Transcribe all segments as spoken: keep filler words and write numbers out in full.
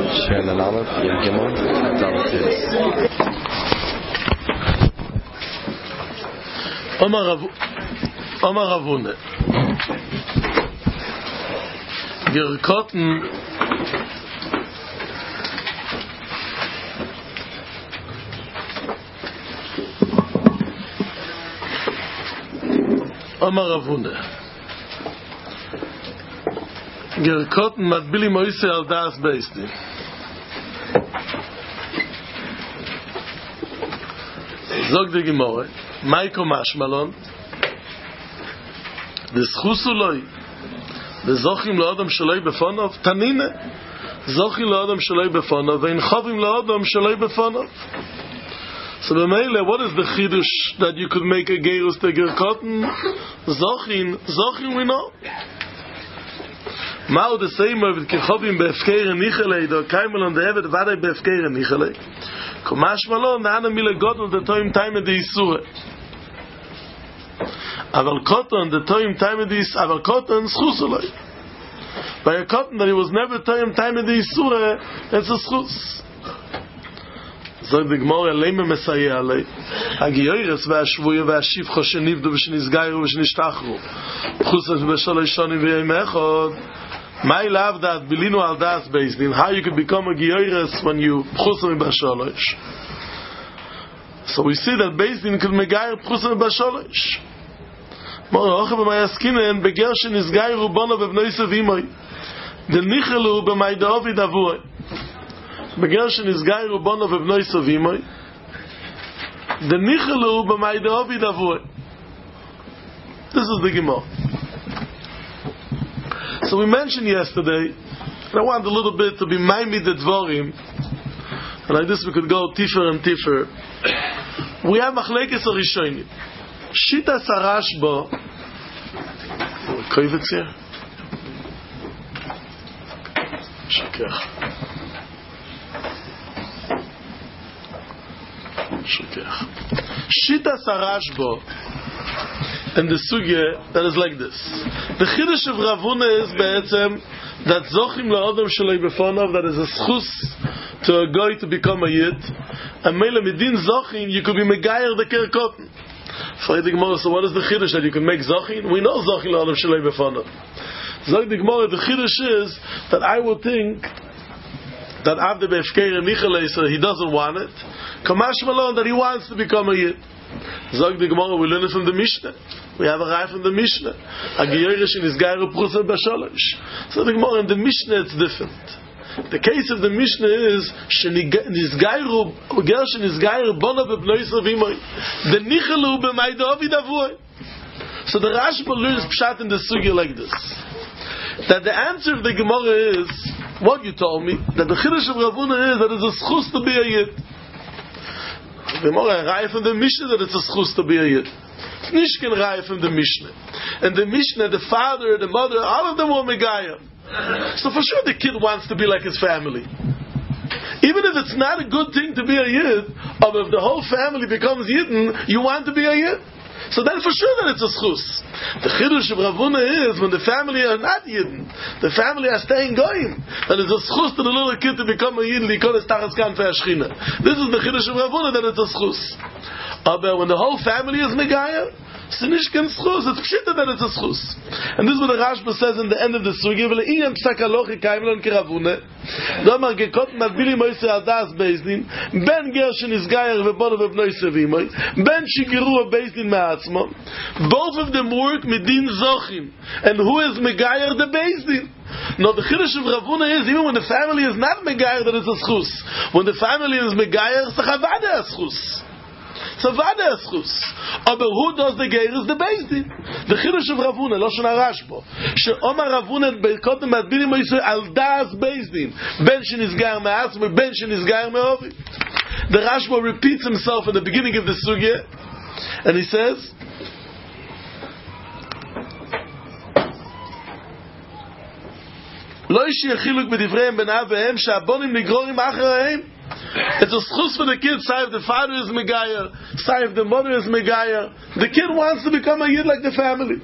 Schön an alle, Jem Gimel, Talantis. Omar Ravune. Gerkotten Omar Ravune. Gerkotten matbili moise al das beistin. Zog de Gemore, Maiko Mashmalon, des Chusuloi, des Zochim Lodom Shaloi Befonov, Tanine, Zochim Lodom Shaloi Befonov, Vein Chovim Lodom Shaloi Befonov. So b'meile, what is the chidush that you could make a gerus to Gerkotten? Zochim, Zochim we know. Mao the same with Kechovim be'efkere Nichelei, do Kaimelon de'evet vadei be'efkere Nichelei. Komash Malon, Nana Mile Godel, the Toim Time of the Isure. Aval Koton, the Toim Time of the Isure, Aval Koton, Schusuloi. By a Koton that he was never Toim Time of the Isure, it's a Schus. Zog the Gemara, Leime Mesayeh Alei. Hagiyoyres ve'ashvuye ve'ashivcho shenivdu v'shenizgayru v'shenishtachu. B'chusas v'shaloi shonim v'yom echod. My love that bilinu al das based in how you can become a giyoyres when you b'chusam v'shalosh. So we see that based in can megayer b'chusam v'shalosh. Mora oche b'mayaskinen beger shenizgayru bono v'bnoisav imoy. The nichelu b'may David avuy. Beger shenizgayru bono v'bnoisav imoy. The nichelu b'may David avuy. This is the Gemara. So we mentioned yesterday, and I want a little bit to be maimid the dvorim, and like this we could go tifer and tifer. We have machlekes arishonim. Shita sarashbo. Koivitz here. Shakech. Shakech. Shita sarashbo. And the sugya that is like this. The chiddush of Ravuna is be'etzem that zochim la'odom shalei befonov, that is a schus to a guy to become a yid, and mele midin zochim you could be megayer the kerkotten. So the Gemara, so what is the chiddush that you can make zochim? We know zochim la'odom shalei befonov. So the Gemara, the chiddush is that I would think that after be'efkeir nichalei, so he doesn't want it. Kamash malon, that he wants to become a yid. Zog the Gemara, we learn it from the Mishnah. We have a rai from the Mishnah. A geyeresh in Isgairu Prusa Basholosh. So the Gemara, in the Mishnah it's different. The case of the Mishnah is Nisgairu Gersh Nisgairu Bona Bebnois Ravimoy. The Nichelu B'may David Avuy. So the Rashba learns Pshat in the Sugya like this. That the answer of the Gemara is what you told me, that the Chiddush of Ravuna is that it's a schus to be a yid. The Gemara rai from the Mishnah that it's a schus to be a yid. Nishkin rai from the Mishnah. And the Mishnah, the father, the mother, all of them were Megayah. So for sure the kid wants to be like his family. Even if it's not a good thing to be a yid, or if the whole family becomes yidden, you want to be a yid. So then for sure that it's a schus. The chiddush of Ravuna is when the family are not yidden, the family are staying going, that it's a schus to the little kid to become a yidden, because it's tachas kan for Ashchina. This is the chiddush of Ravuna, that it's a schus. But when the whole family is megayah, it's nicht kein schus, it's pshita that it's a schus. And this is what the Rashba says in the end of the sugya, v'le iyam psak alochi kaimlon kiravune, domar gekot matbili moise al das bezdin, ben ger shenizgayer v'bono v'bnoi sevimoy, ben shigiru bezdin ma'atzmo, both of them work midin zochim. And who is megayer? The bezdin. No, the chiddush of Ravuna is, even when the family is not megayer, that it's a schus. When the family is megayer, it's a chavada schus. So vada schus. But who does the geir is the bezdin. The chiddush of Ravuna, lo shana Rashbo. She Omar Ravuna bekotem matbilim moise al das bezdin. Ben shenizgayer me'atzmo, ben shenizgayer me'ovi. The Rashbo repeats himself in the beginning of the sugya, and he says, lo yishi yechiluk b'divreim ben av ve'em she'abonim nigrorim acharaim. It's a schus for the kid. Say if the father is megayah, say if the mother is megayah, the kid wants to become a yid like the family.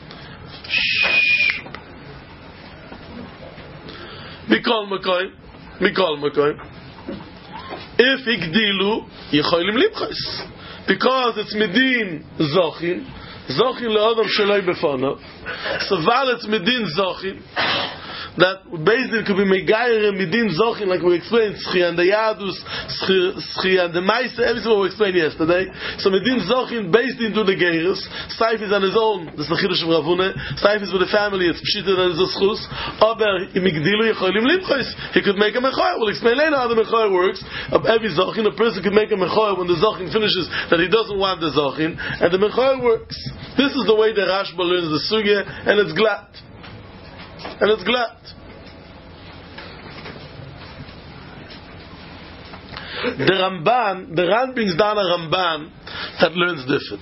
Shh. Bikol Makoy. Mikol Makoim. If Igdilu, Yecholim Limchos. Because it's Medin Zochin, Zochin le'odam sheloi befono. So while it's Medin Zochin, that Beis Din could be Megayer and Medin Zochin, like we explained, Schia and the Yadus, Schia and the Maise, everything we explained yesterday. So Medin Zochin, Beis Din do the Geirus, Saif is on his own, this is the Chiddush of Ravuna, Saif is with the family, it's Pshita and it's a Schus, aber Migdilu Yecholim Limchos, he could make a Mechoyer. We'll explain later how the Mechoyer works. Of every Zochin, a person could make a Mechoyer when the Zochin finishes that he doesn't want the Zochin, and the Mechoyer works. This is the way the Rashba learns the Sugya, and it's glad. And it's glad. The Ramban, the Ran brings down a Ramban that learns different.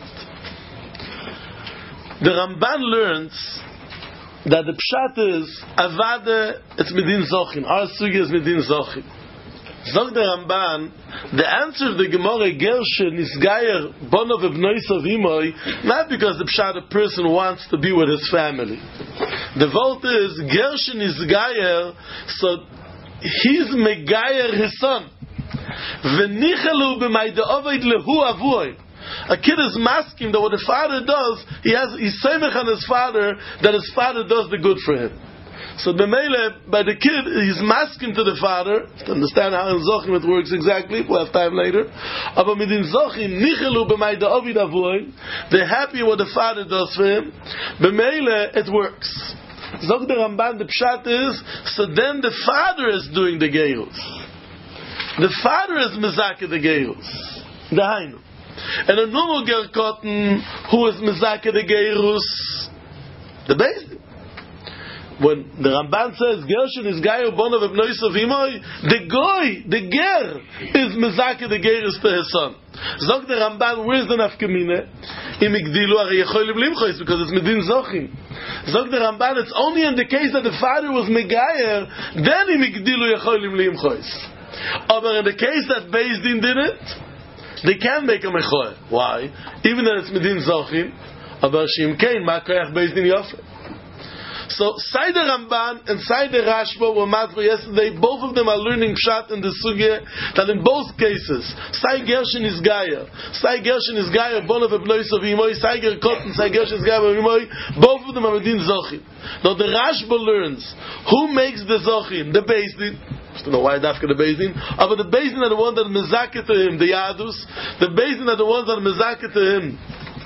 The Ramban learns that the Pshat is Avade, it's Medin Zochin. Our Sugya is Medin Zochin. Zog the Ramban, the answer of the Gemara Gershe Nisgayer Bonov Ebnoisov Imoy, not because the Pshat a person wants to be with his family. The vote is Gershe Nisgayer, so he's Megayer his son. V'nichelu b'mayde ovayd lehu avoy. A kid is masking that what the father does, he has he's samech on his father that his father does the good for him. So b'meile, by the kid, he's masking to the father. To understand how in Zochim it works exactly, we'll have time later. Aber mit in Zochim, nichelu b'mayde ovayd avoy. They're happy what the father does for him. B'meile, it works. Zog the Ramban, the pshat is, so then the father is doing the geirus. The father is mezakeh the geirus. The hainu. And a normal ger cotton who is mezakeh the geirus, the Beis Din. When the Ramban says Gershon is Gayer Bonov Ebnoisov Imoy, the goy, the ger, is mezakeh the geirus to his son. Zog the Ramban, where's the nafkamine? Im igdilu ari yecholim limchos, because it's medin zochim. Zog the Ramban, it's only in the case that the father was megayer, then im igdilu yecholim limchos. But in the case that Beis Din did it, they can make a mechoyer. Why? Even though it's medin zochim, aber shim kein ma koyach Beis Din yofer. So, Side Ramban and Side Rashba were matva yesterday. Both of them are learning pshat in the sugya that in both cases, Sai Gershon is Gaia, Sai Gershon is Gaia, Bonov Ebnoisov Imoy, Sai Ger Kotten, Sai Gershon is Gaia, Imoy. Both of them are medin zochim. Now the Rashba learns who makes the zochim, the Beis Din. I don't know why Dafka the Beis Din. But the Beis Din are the ones that are mezakeh to him, the Yadus. The Beis Din are the ones that are mezakeh to him,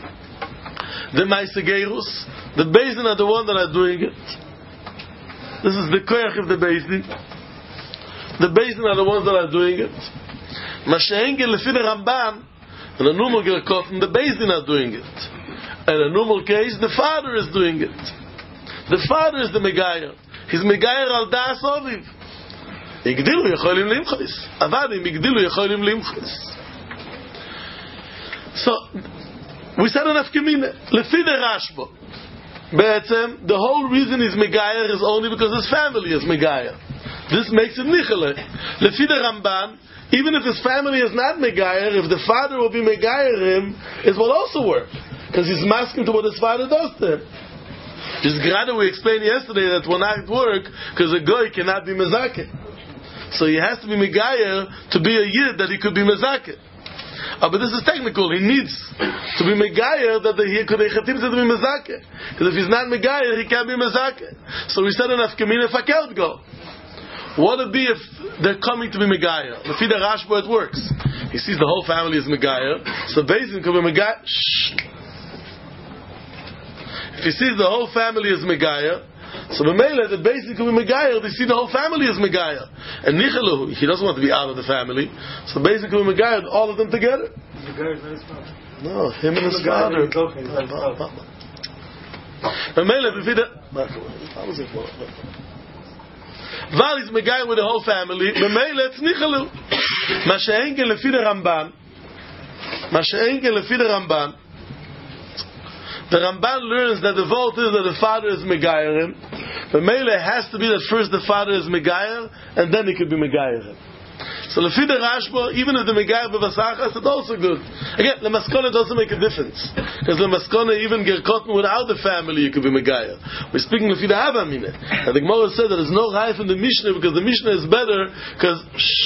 the Maisegerus. The Beis Din are the ones that are doing it. This is the koyach of the Beis Din. The Beis Din are the ones that are doing it. Mashe'engel lefi the Ramban, in a normal gerkofen, the Beis Din are doing it. In a normal case, the father is doing it. The father is the Megayer. He's Megayer al das oviv. Igdilu yecholim limchos. Avadim igdilu yecholim limchos. So, we said enough kemine. Lefi the Rashba. Be'etzem, the whole reason he's Megayer is only because his family is Megayer. This makes it nichele. Lefi the Ramban, even if his family is not Megayer, if the father will be Megayer him, it will also work. Because he's masking to what his father does to him. Just gerade we explained yesterday that will not work because a goy cannot be mezakeh. So he has to be Megayer to be a yid that he could be mezakeh. Uh, but this is technical. He needs to be Megayer that he could be Mezakeh. Because if he's not Megayer, he can't be Mezakeh. So we said enough Kamina Fakelt go. What would it be if they're coming to be Megayer? If the Rashba it works. He sees the whole family is Megayer. So Beis Din could be Megayer. If he sees the whole family is Megayer, so the Mele, the Beis Din could be Megayer, they see the whole family is Megayer. And Nichelu, he doesn't want to be out of the family. So Beis Din could be Megayer, all of them together. No, him and his father. The Mele, if he did... Val is Megayer with the whole family, the Mele, it's Nichelu. Mashe'enke lefi the Ramban, Mashe'enke lefi the Ramban, the Ramban learns that the vote is that the father is Megayer him. The Mele has to be that first the father is Megayer, and then he could be Megayer him. So So lefi the Rashba, even if the Megayer b'vasachas, it's also good. Again, the maskana doesn't make a difference, because the maskana even get cotton without the family, you could be Megayer. We're speaking lefi the Havamina, and the Gemara said that there's no Raif in the Mishnah because the Mishnah is better because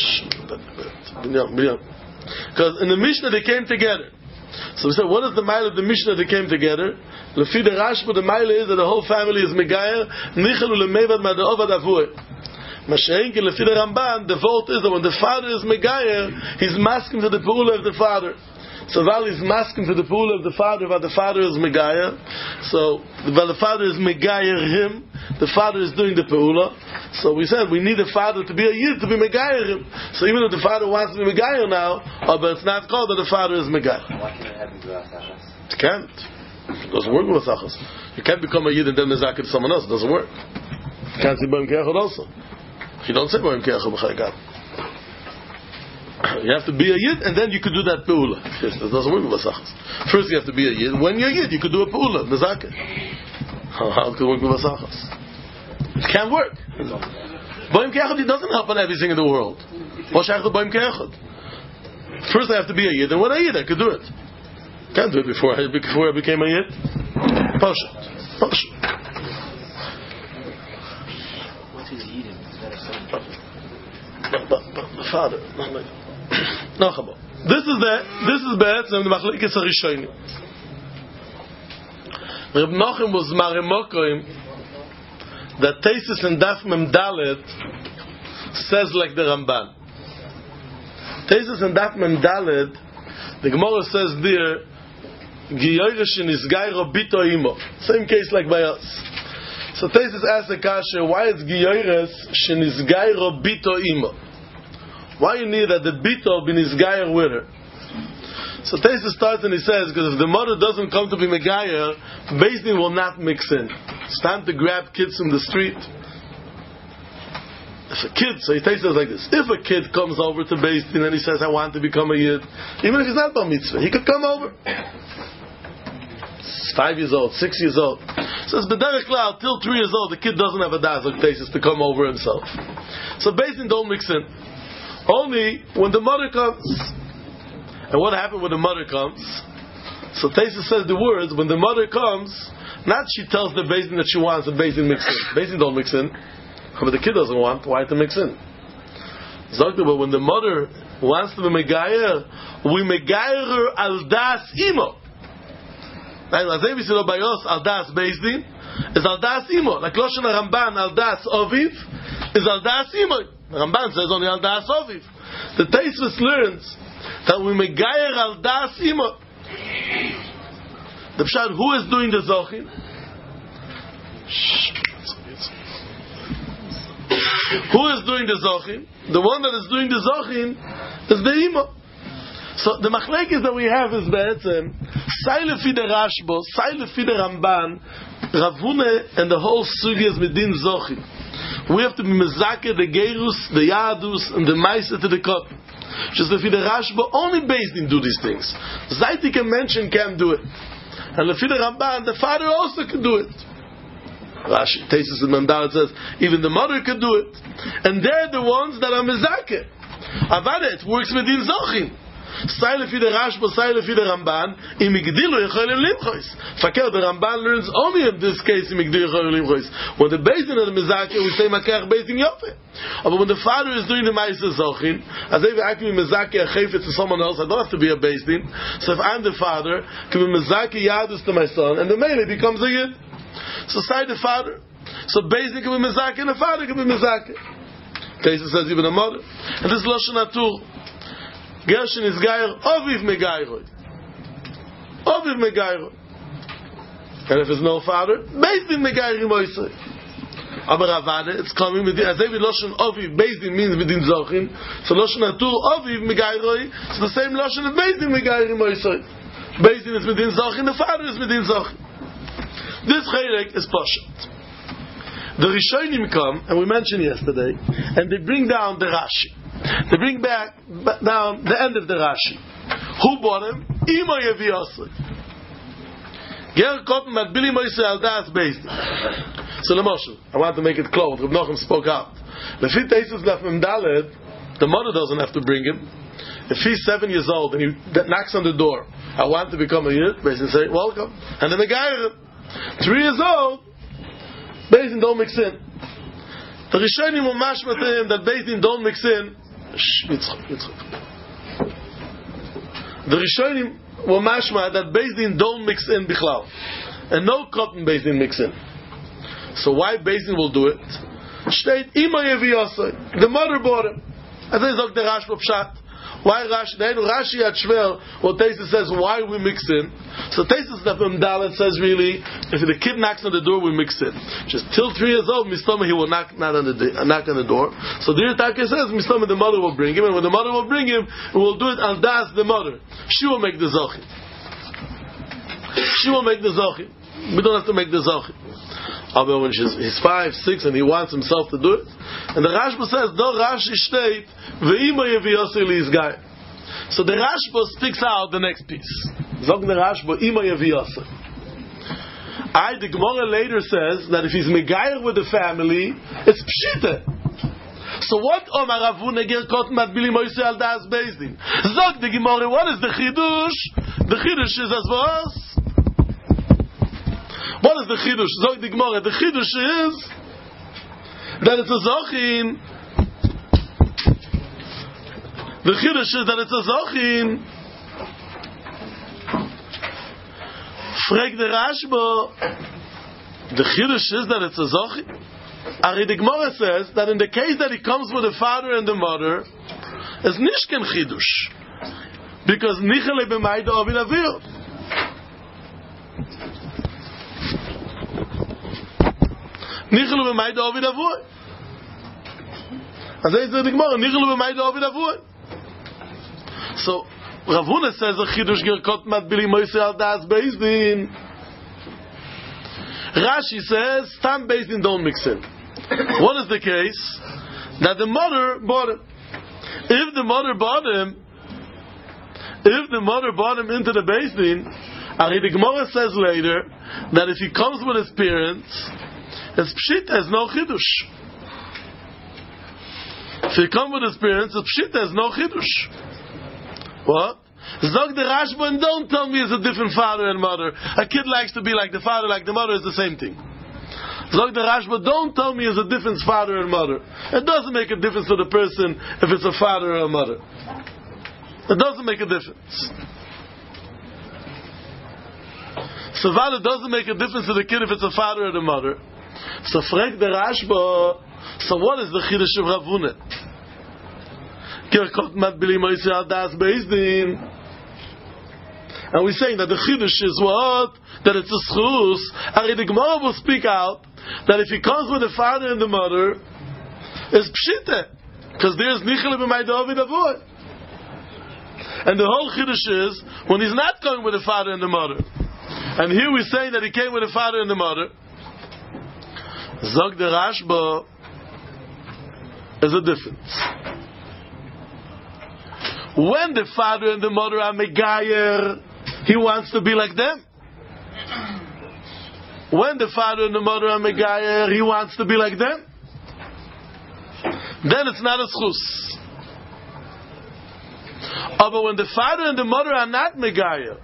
because in the Mishnah they came together. So we said, what is the mile of the Mishnah that came together? Lefi the Rashba, the mile is that the whole family is Megayer. Nichalu lemevad ma'de'ovad avuy. Mashenki lefi the Ramban, the vote is that when the father is Megayer, he's masking to the Pula of the father. So while he's masking to the Pula of the father, while the father is Megayer, so while the father is Megayer him, the father is doing the Pula. So we said we need the father to be a Yid to be Megayer him. So even if the father wants to be Megayer now, oh, but it's not called that the father is Megayer. Why can't it happen to Asachas? It can't. It doesn't work with Asachas. You can't become a Yid and then Mezakeh to someone else. It doesn't work. You can't say Boim Keachod also. You don't say Boim Keachod b'Chaykam. You have to be a Yid and then you could do that Peula. Yes, that doesn't work with Asachas. First you have to be a Yid. When you're a Yid, you could do a Peula, Mezakeh. How, how could it work with Asachas? It can't work. Boim Keachod, he doesn't help on everything in the world. What Shaykh Boim Keachod? First I have to be a Yid, and when I Yid, I could do it. Can't do it before I, before I became a Yid. Pashat. Pashat. What's his Yidin? Is that a son? But, but, but the father. No, Chabo. This is the, this is Be'etzem, the Machlekes HaRishonim. Reb Nochem was Maremokoim, that Tesis and Daf Mem Dalet says like the Ramban. Tesis and Daf Mem Dalet, the Gemara says there, Giyoyresh Nisgai Robito Imo. Same case like by us. So Tesis asks the Kasha, why is Giyoyresh Nisgai Robito Imo? Why you need that the Bito be Nisgai with her? So Tesis starts and he says, because if the mother doesn't come to be Megayer, Beis Din will not mix in. It's time to grab kids from the street. If a kid, so he takes it like this. If a kid comes over to Beis Din and he says, I want to become a Yid, even if he's not Bar Mitzvah, he could come over. He's five years old, six years old. So it's B'derech Klal, till three years old, the kid doesn't have a das like Tesis to come over himself. So Beis Din don't mix in. Only when the mother comes. And what happened when the mother comes? So Tesis says the words, when the mother comes, not she tells the Beis Din that she wants the Beis Din mix in. Beis Din don't mix in. But the kid doesn't want, why to mix in? Zogta, but when the mother wants to be Megayer, we Megayer her al das imo. Right? Azay v'silo bayos al das Beis Din is al das imo. Like Loshen Ramban al das oviv is al das imo. Ramban says only al das oviv. The Tesis learns that we Megayer al das imo. The Pshat, who is doing the Zochin? Who is doing the Zochin? The one that is doing the Zochin is the Imo. So the Machlekes that we have is Be'etzem, Sai lefi the Rashbo, Sai lefi the Ramban, Rav Huna and the whole Sugi is Medin Zochin. We have to be Mezakeh, the Gerus, the Yadus, and the Maisa to the Kotten. Just lefi the Rashbo, only Beis Din do these things. Zaiti can mention, can't do it. And lefi the Ramban, the father also can do it. Rashi, Tesis and Mandal says, even the mother could do it. And they're the ones that are Mezakeh. Avada, it works with Din Zochin. Sai lefi the Rashba, Sai lefi the Ramban, im igdilu yecholim limchois. Fakir, the Ramban learns only in this case, im igdilu yecholim limchois. When the Beis Din of the Mezakeh, we say Makach Beis Din Yofe. But when the father is doing the Ma'aseh Zochin, as if I can be Mezakeh a chayfet to someone else, I don't have to be a Beis Din. So if I'm the father, I can be Mezakeh Yadus to my son, and the Mele becomes a Yid. So say the father. So Beis Din can be Mezakeh, and the father can be Mezakeh. Tesis says even the mother. And this is Lashon Atur. Gershon is Gayer, Oviv Megayroi. Oviv Megayroi. And if there's no father, Beis Din Megayrim Oisei. Aber Avada, it's coming with the, as every Lashon Oviv, Beis Din means Medin Zochin. So Lashon Atur, Oviv Megayroi, it's the same Lashon of Beis Din Megayrim Oisei. Beis Din is Medin Zochin, the father is Medin Zochin. This Chelek is Pashat. The Rishonim come, and we mentioned yesterday, and they bring down the Rashi. They bring back down the end of the Rashi. Who bought him? Imo Yevi Yosef. Ger Kotten Matbili Moise Al Das Beis Din. So Lemoshe, I want to make it clear. Reb Nochem spoke out. Lefit Tesis Daf Mem Daled, The mother doesn't have to bring him. If he's seven years old and he knocks on the door, I want to become a yid, basically say, welcome. And then the guy, three years old, basically don't mix in. The Rishonim will mashma to him that basically don't mix in. Shh, Yitzchak, Yitzchak. The Rishonim will mashma that basically don't mix in bichlal. And no cotton basically mix in. So why basically will do it? State, Ima Yevi Yosai. The mother bought him. As I said, the Rashba Pshat. Why Rashi? Then Rashi at Shver, what Tesis says, why we mix in. So Tesis Nefem Dalet says really, if the kid knocks on the door, we mix in. Just till three years old, Mistama, he will knock, not on the, uh, knock on the door. So the Taka says, Mistama, the mother will bring him, and when the mother will bring him, we will do it al das the mother. She will make the Zochim. She will make the Zochim. We don't have to make the Zochim. But when she's, he's five, six, and he wants himself to do it, and the Rashba says, "Do Rashi state ve'ima yeviyosei liizgai." So the Rashba speaks out the next piece. Zog the Rashba ima yeviyosei. I the Gemara later says that if he's megayer with the family, it's pshita. So what Omar Ravuna ger kotten mat bili moise al das bezdin? Zog the Gemara, what is the chidush? The chidush is as was. What is the chidush? Zog the Gemara. The chidush is that it's a zochin. The chidush is that it's a zochin. Frag the Rashba. The chidush is that it's a zochin. Ari the Gemara says that in the case that he comes with the father and the mother, it's nishken chidush, because nichele b'mayda avin avir. Nichelu b'mayda avin avur. As I said the Gemara, nichelu b'mayda avin avur. So Ravuna says a chidush gerkot mat bili moise al das bezdin. Rashi says stam bezdin don't mix in. What is the case? That the mother bought him. If the mother bought him, if the mother bought him into the bezdin, Ari the Gemara says later that if he comes with his parents, it's pshit has no chidush. If he comes with his parents, it's pshit has no chidush. What? Zog the Rashba, and don't tell me it's a different father and mother. A kid likes to be like the father, like the mother is the same thing. Zog the Rashba, don't tell me it's a different father and mother. It doesn't make a difference to the person if it's a father or a mother. It doesn't make a difference. So while it doesn't make a difference to the kid if it's a father or the mother, so frag the Rashba, so what is the Chiddush of Ravuna? And we're saying that the Chiddush is what? That it's a schus. And the Gemara will speak out that if he comes with the father and the mother, it's pshita. Because there's nichel b'mayda avin avur. And the whole Chiddush is when he's not going with the father and the mother. And here we're saying that he came with the father and the mother. Zog the Rashba is a difference. When the father and the mother are megayer, he wants to be like them. When the father and the mother are megayer, he wants to be like them. Then it's not a schus. Oh, but when the father and the mother are not megayer,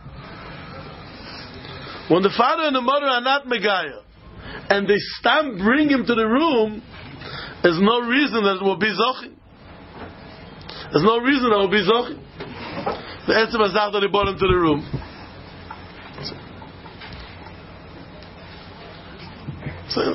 when the father and the mother are not megayer, and they stam bring him to the room, there's no reason that it will be zochim. There's no reason that it will be zochim. The Etzem Hazach that they brought him to the room. So,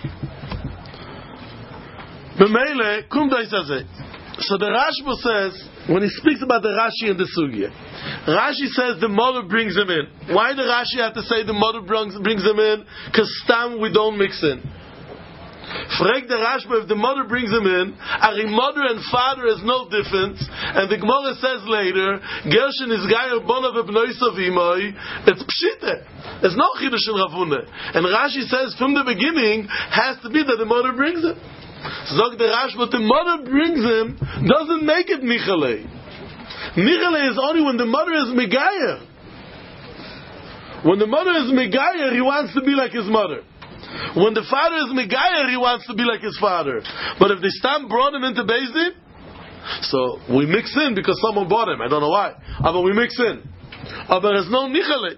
B'meile, kum daisazeh. So the Rashba says, when he speaks about the Rashi and the Sugya, Rashi says the mother brings him in. Why the Rashi have to say the mother brings, brings him in? Because stam we don't mix in. Frag the Rashba, if the mother brings him in, Ari mother and father is no difference, and the Gemara says later, Gershon is Gayer Bonav Ebnoisav Imoi, it's Pshite. There's no Chiddush in Ravuna. And Rashi says from the beginning, has to be that the mother brings him. Zog the Rashba, the mother brings him, doesn't make it Nichale. Nichale is only when the mother is Megayer. When the mother is Megayer, he wants to be like his mother. When the father is Megayer, he wants to be like his father. But if they stam brought him into Beis Din, So we mix in because someone bought him. I don't know why. Uh, but we mix in. Uh, but there's no nichale.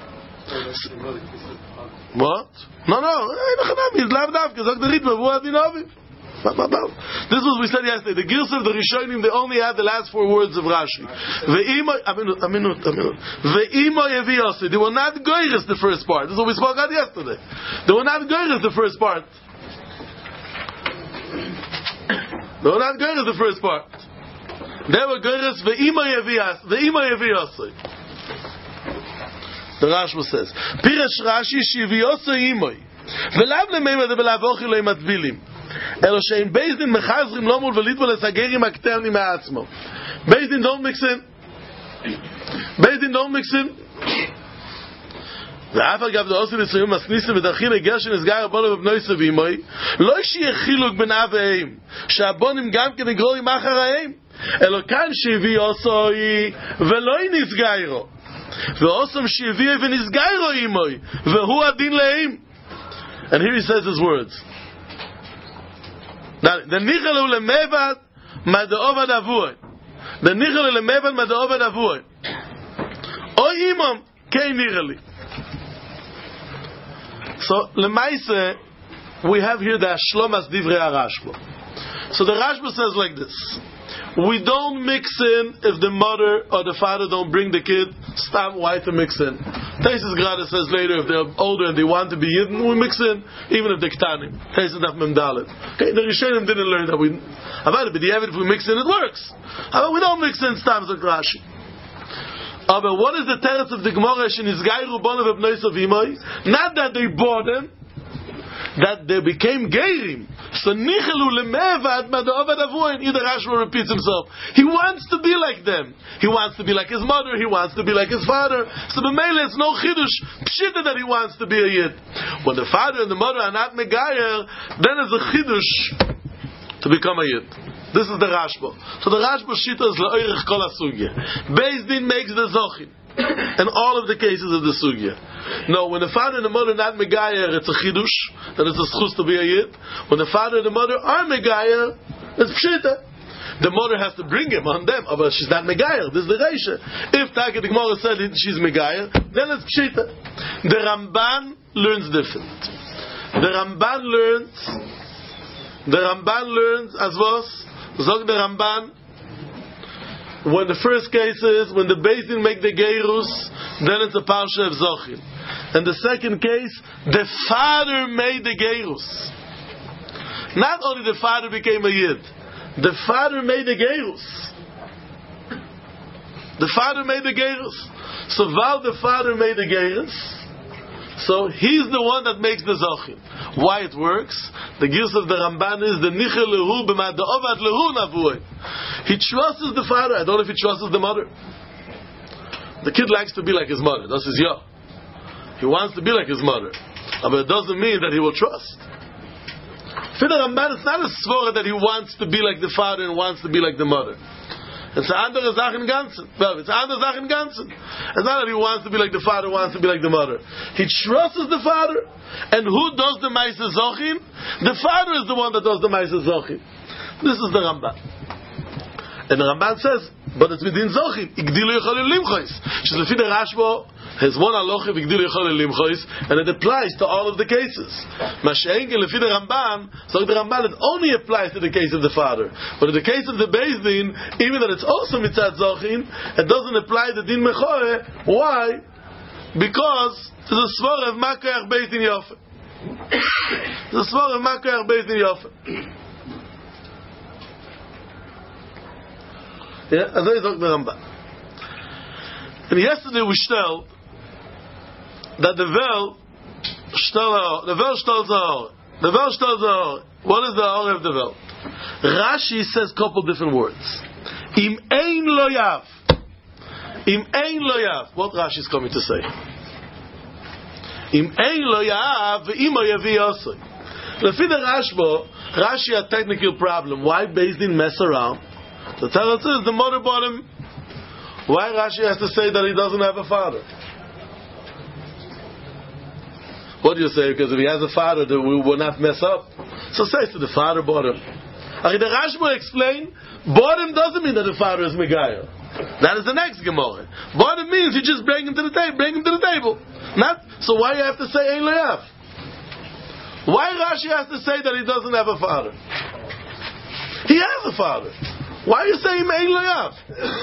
What? No, no. He's lavdavka. Zog the ritma. Who had aviv? This was we said yesterday. The Girs of the Rishonim, they only had the last four words of Rashi. Ve'imo, aminut, aminut, aminut. Ve'imo yeviyosi. They were not goyres the first part. This is what we spoke about yesterday. They were not goyres the first part. They were not goyres the first part. They were goyres ve'imo yeviyas. Ve'imo yeviyosi. The Rashba says, Pirash Rashi shiviyosi imoi. Ve'lav le'meim ade ve'lavochi le'matvilim. אלו שאין בייזדין מחזרים לא מול וליטבו לסגרים הקטרנים מעצמו. בייזדין don't mix in. בייזדין don't mix in. ואף אגב דעושים לצויים מסניסים ודרכין הגר שנסגר הבון ובבנוי סבימוי לא שיהיה חילוק בין אב ואם שהבונים גם כן נגרורים אחריהם אלו כאן שהביא עושוי ולא נסגרו ועושם שהביא ונסגרו אימוי והוא הדין להם. And here he says his words. The nichelu lemevad madaovad avuy. The nichelu lemevad madaovad avuy. O imam kei nicheli. So lemaise, we have here the Shlomas Divrei Rashba. So the Rashba says like this: we don't mix in if the mother or the father don't bring the kid. Stop. Why to mix in? Taisus Grada says later if they're older and they want to be hidden, we mix in even if they're ktanim. Taisus Daf Mem Dalet. Okay, the Rishonim didn't learn that we. About it, but the evidence if we mix in, it works. But we don't mix in Stam Zok Rashi. But what is the teretz of the Gemara? Shenizgayru bonav ebnois of imoy? Not that they bought them, that they became geirim. So nichelu lemevad madaovad avuin. Either Rashba repeats himself. He wants to be like them. He wants to be like his mother. He wants to be like his father. So b'meila it's no chidush pshita that he wants to be a yid. When the father and the mother are not megayer, then it's a chidush to become a yid. This is the Rashba. So the Rashba shita is la'oirich kol ha-sugya. Beis Din makes the zochim. In all of the cases of the sugya. No, when the father and the mother are not megayer, it's a chidush, then it's a schus to be a yid. When the father and the mother are megayer, it's pshita. The mother has to bring him on them, but she's not megayer. This is the reisha. If Taka the Gemara said she's megayer, then it's pshita. The Ramban learns different. The Ramban learns. The Ramban learns as was. Zog the Ramban. When the first case is when the Beis Din make the gerus, then it's a parsha of zochim. And the second case, the father made the gerus. Not only the father became a yid, the father made the gerus. The father made the gerus. So while the father made the gerus, so he's the one that makes the zochim. Why it works? The gifts of the Ramban is the nichel lehu b'mad da'ovad lehu navuy. He trusts the father. I don't know if he trusts the mother. The kid likes to be like his mother. That's his yah. He wants to be like his mother, but it doesn't mean that he will trust. For the Ramban, it's not a svara that he wants to be like the father and wants to be like the mother. It's an andere Sache in Ganzen. Well, it's an andere Sache in Ganzen. It's not that he wants to be like the father, wants to be like the mother. He trusts the father. And who does the Ma'aseh Zochim? The father is the one that does the Ma'aseh Zochim. This is the Ramban. And the Ramban says, but it's within Zochim. Igdilu Yechol Limchois. She's lefi the Rashba has one aloche Igdilu Yechol Limchois, and it applies to all of the cases. Masha'enke lefi the Ramban, so the Ramban it only applies to the case of the father. But in the case of the Beis Din, even that it's also mitzat Zochim, it doesn't apply the Din Mechoeh. Why? Because there's a svara of Makayach Beis Din Yofe. There's a svara of Makayach Beis Din Yofe. Yeah, as I talked the Ramban. And yesterday we stelled that the Vel shtel the Vel shtel zahor. The Vel shtel zahor. What is the Or of the Vel? Rashi says a couple different words. Im ein lo yav. Im ein lo yav. What Rashi is coming to say? Im ein lo yav ve'imo yavi yosoi. Lefi the Rashba, Rashi had a technical problem. Why Beis Din mess around? The Teretz is the mother bought him. Why Rashi has to say that he doesn't have a father? What do you say? Because if he has a father, then we will not mess up. So say to the father bought him. Okay, the Rashi will explain, boredom doesn't mean that the father is Megayer. That is the next Gemara. Boredom means you just bring him to the table, bring him to the table. Not, so why you have to say Ein Le'av? Why Rashi has to say that he doesn't have a father? He has a father. Why are you saying Ein Le'av?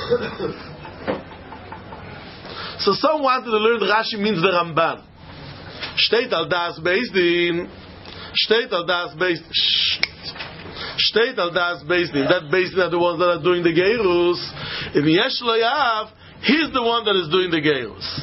So some wanted to learn that Rashi means the Ramban. Steht al das Beis Din. Steht al das Beis Din. Steht al das Beis Din. That Beis Din are the ones that are doing the Geirus. If Yesh Le'av, he's the one that is doing the Geirus.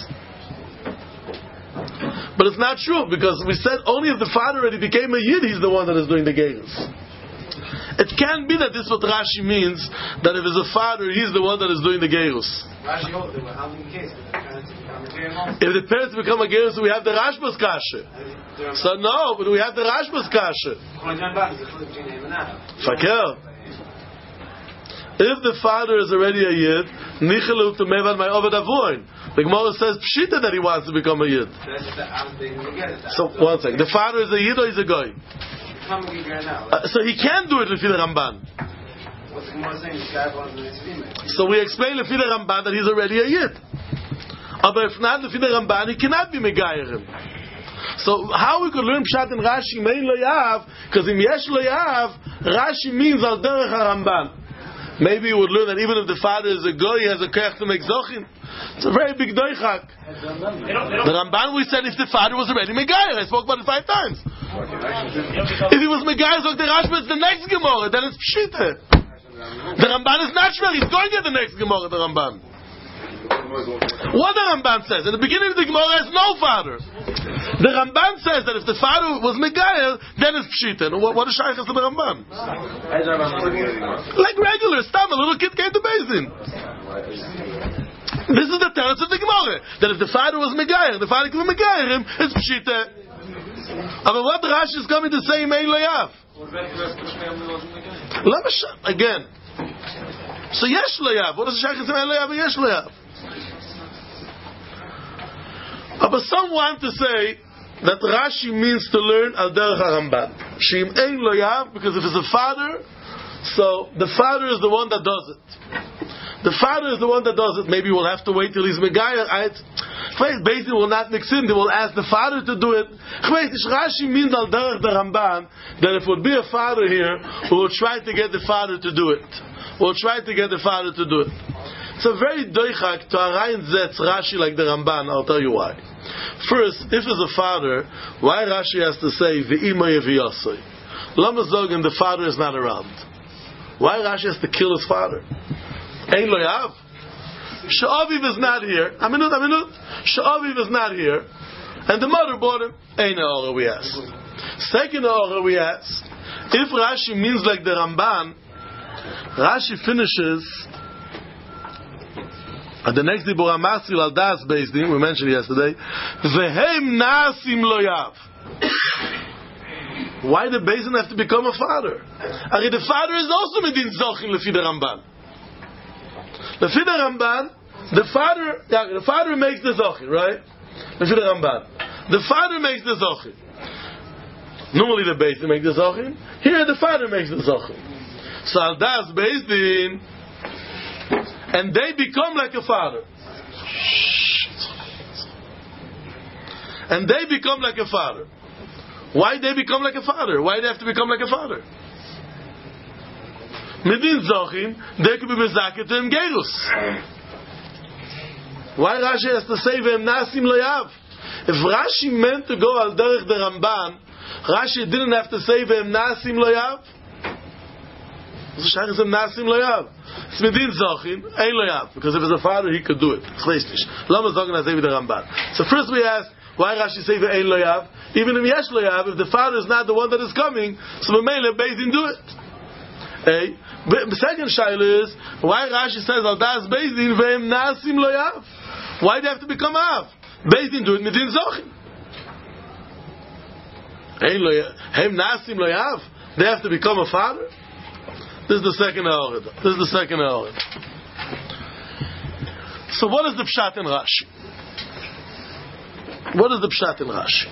But it's not true, because we said only if the father already became a Yid, he's the one that is doing the Geirus. It can't be that this is what Rashi means, that if it's a father, he's the one that is doing the Geirus. Rashi holds it, how many cases? If the parents become a Geirus, we have the Rashbas Kasha. So no, but we have the Rashbas Kasha. Fakir. If the father is already a Yid, Nichelu to Mevan my Oved Avoin. The Gemara says Pshita that he wants to become a Yid. So one second. The father is a Yid or he's a Goy? Uh, so he can't do it with the Ramban. So we explain with the Ramban that he's already a Yid. But if not with the Ramban, he cannot be Megayrim. So how we could learn Pshat in Rashi Mein Lo Yav? Because in Yesh Lo Yav, Rashi means Al Derech HaRamban. Maybe you would learn that even if the father is a Goy, he has a Koyach to make Zochin. It's a very big doichak. The Ramban, we said if the father was already Megayr, I spoke about it five times. If he was Megayr, so the Rashba, it's the next Gemara, then it's Pshita. The Ramban is not sure, he's going to the next Gemara, the Ramban. What the Ramban says, in the beginning of the Gemara has no father. The Ramban says that if the father was Megayr, then it's Pshita. What, what is Shaykhas to the Ramban? Like regular, Stam, a little kid came to Beis Din. This is the teretz of the Gemara, that if the father was Megayr, the father could be Megayr him, it's Pshita. But what Rashi is coming to say, Mein Le'av? Again. So Yesh Le'av. What does the Shaykh say, Mein Le'av and Yesh Le'av? But some want to say that Rashi means to learn Al Derech HaRamban. Sheim Ein Le'av, because if it's a father, so the father is the one that does it. The father is the one that does it. Maybe we'll have to wait till he's Megayr. Basically, will not mix in. They will ask the father to do it. Rashi means Al Derech the Ramban that if it would be a father here, we will try to get the father to do it. We'll try to get the father to do it. It's a very doichak to arayin zetz Rashi like the Ramban. I'll tell you why. First, if it's a father, why Rashi has to say V'ima Yeviyasoi? Lama Zogan, the father is not around. Why Rashi has to kill his father? Ein Lo Yav. Sha'aviv is not here. A minute, a minute. Sha'aviv is not here. And the mother bought him. Ein Ha'ora we ask. Second Ha'ora we ask. If Rashi means like the Ramban, Rashi finishes at the next Dibur HaMasil Al Das Beis Din, we mentioned yesterday, Vehem Nasim Lo Yav. Why the Beis Din have to become a father? Ari, the father is also Medin Zochin Lefi the Ramban. Lefi the Ramban, the father, yeah, the father makes the Zochin, right? Lefi the Ramban. The father makes the Zochin. Normally the Beis Din makes the Zochin. Here the father makes the Zochin. So Al Das Beis Din, and they become like a father. And they become like a father. Why they become like a father? Why they have to become like a father? Medin Zochin, they could be mezaket and gerus. Why Rashi has to say V'em Nasim Lo Yav? If Rashi meant to go al derech the Ramban, Rashi didn't have to say V'em Nasim Lo Yav. So Shach is Nasim Lo Yav. It's Medin Zochin, Ein Lo Yav. Because if it's a father, he could do it. Lama Zochin has the Ramban. So first we ask, why Rashi say Ein Lo Yav? Even if Yesh Lo Yav, if the father is not the one that is coming, so Mamele Beis Din do it. Hey, the second shaila is why Rashi says Al Das Beis Din V'em Nasim Lo Yav. Why do they have to become Av? Beis Din do it Medin Zochin. Ein Lo Yav, Hem Nasim Lo Yav. They have to become a father. This is the second Ha'orah. This is the second Ha'orah. So what is the Pshat in Rashi? What is the Pshat in Rashi?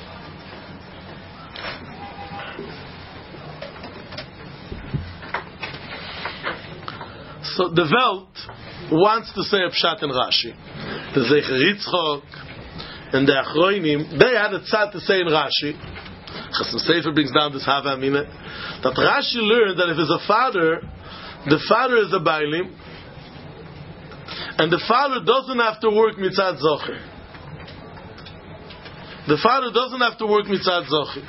So the Welt wants to say a Pshat in Rashi. The Zecher Yitzchok and the Achroinim, they had a tzad to say in Rashi. Chasam Sefer brings down this Hava Amina, that Rashi learned that if it's a father, the father is a Bailim, and the father doesn't have to work mitzad zochim. The father doesn't have to work mitzad zochim.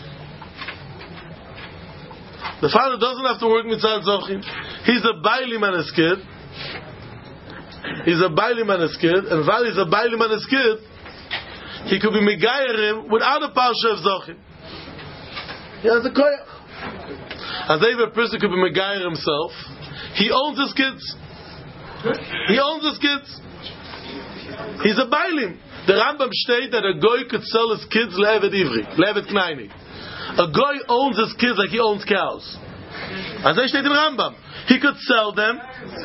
The father doesn't have to work mitzad zochim. He's a bailim and his kid. He's a bailim and his kid, and while he's a bailim and his kid, he could be megayerim without a parsha of zochim. He has a koyach. As if a person could be megayer himself, he owns his kids. He owns his kids. He's a bailim. The Rambam states that a goy could sell his kids le'eved ivri, le'eved knaini. A goy owns his kids like he owns cows. As I stated in Rambam, he could sell them.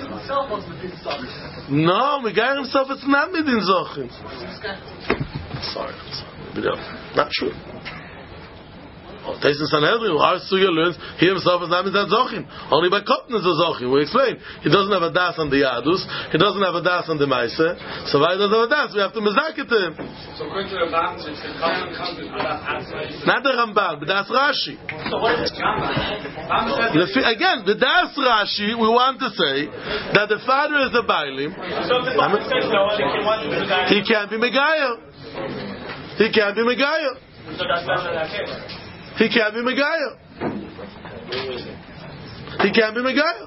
No, Megayer himself, it's not midin zochim. Sorry, I'm sorry. Not true. Oh, Taisin Sanhedrin, our Suya learns he himself is not mitzad zochim. Only by Kotn is a zochim. We explain. He doesn't have a das on the Yadus. He doesn't have a das on the Maise. So why doesn't have a das? We have to mizak it to him. So according to the Ramban, it's the Kotn comes with das. Not the Ramban, but that's Rashi. So what is Ramban? The, again, the das Rashi, we want to say that the father is a bailim. So the Bible says no, the kid wants to be the guy. He can't be Megayer. He can't be Megayer. So that's not that kid. He can't be Megayer. He can't be Megayer.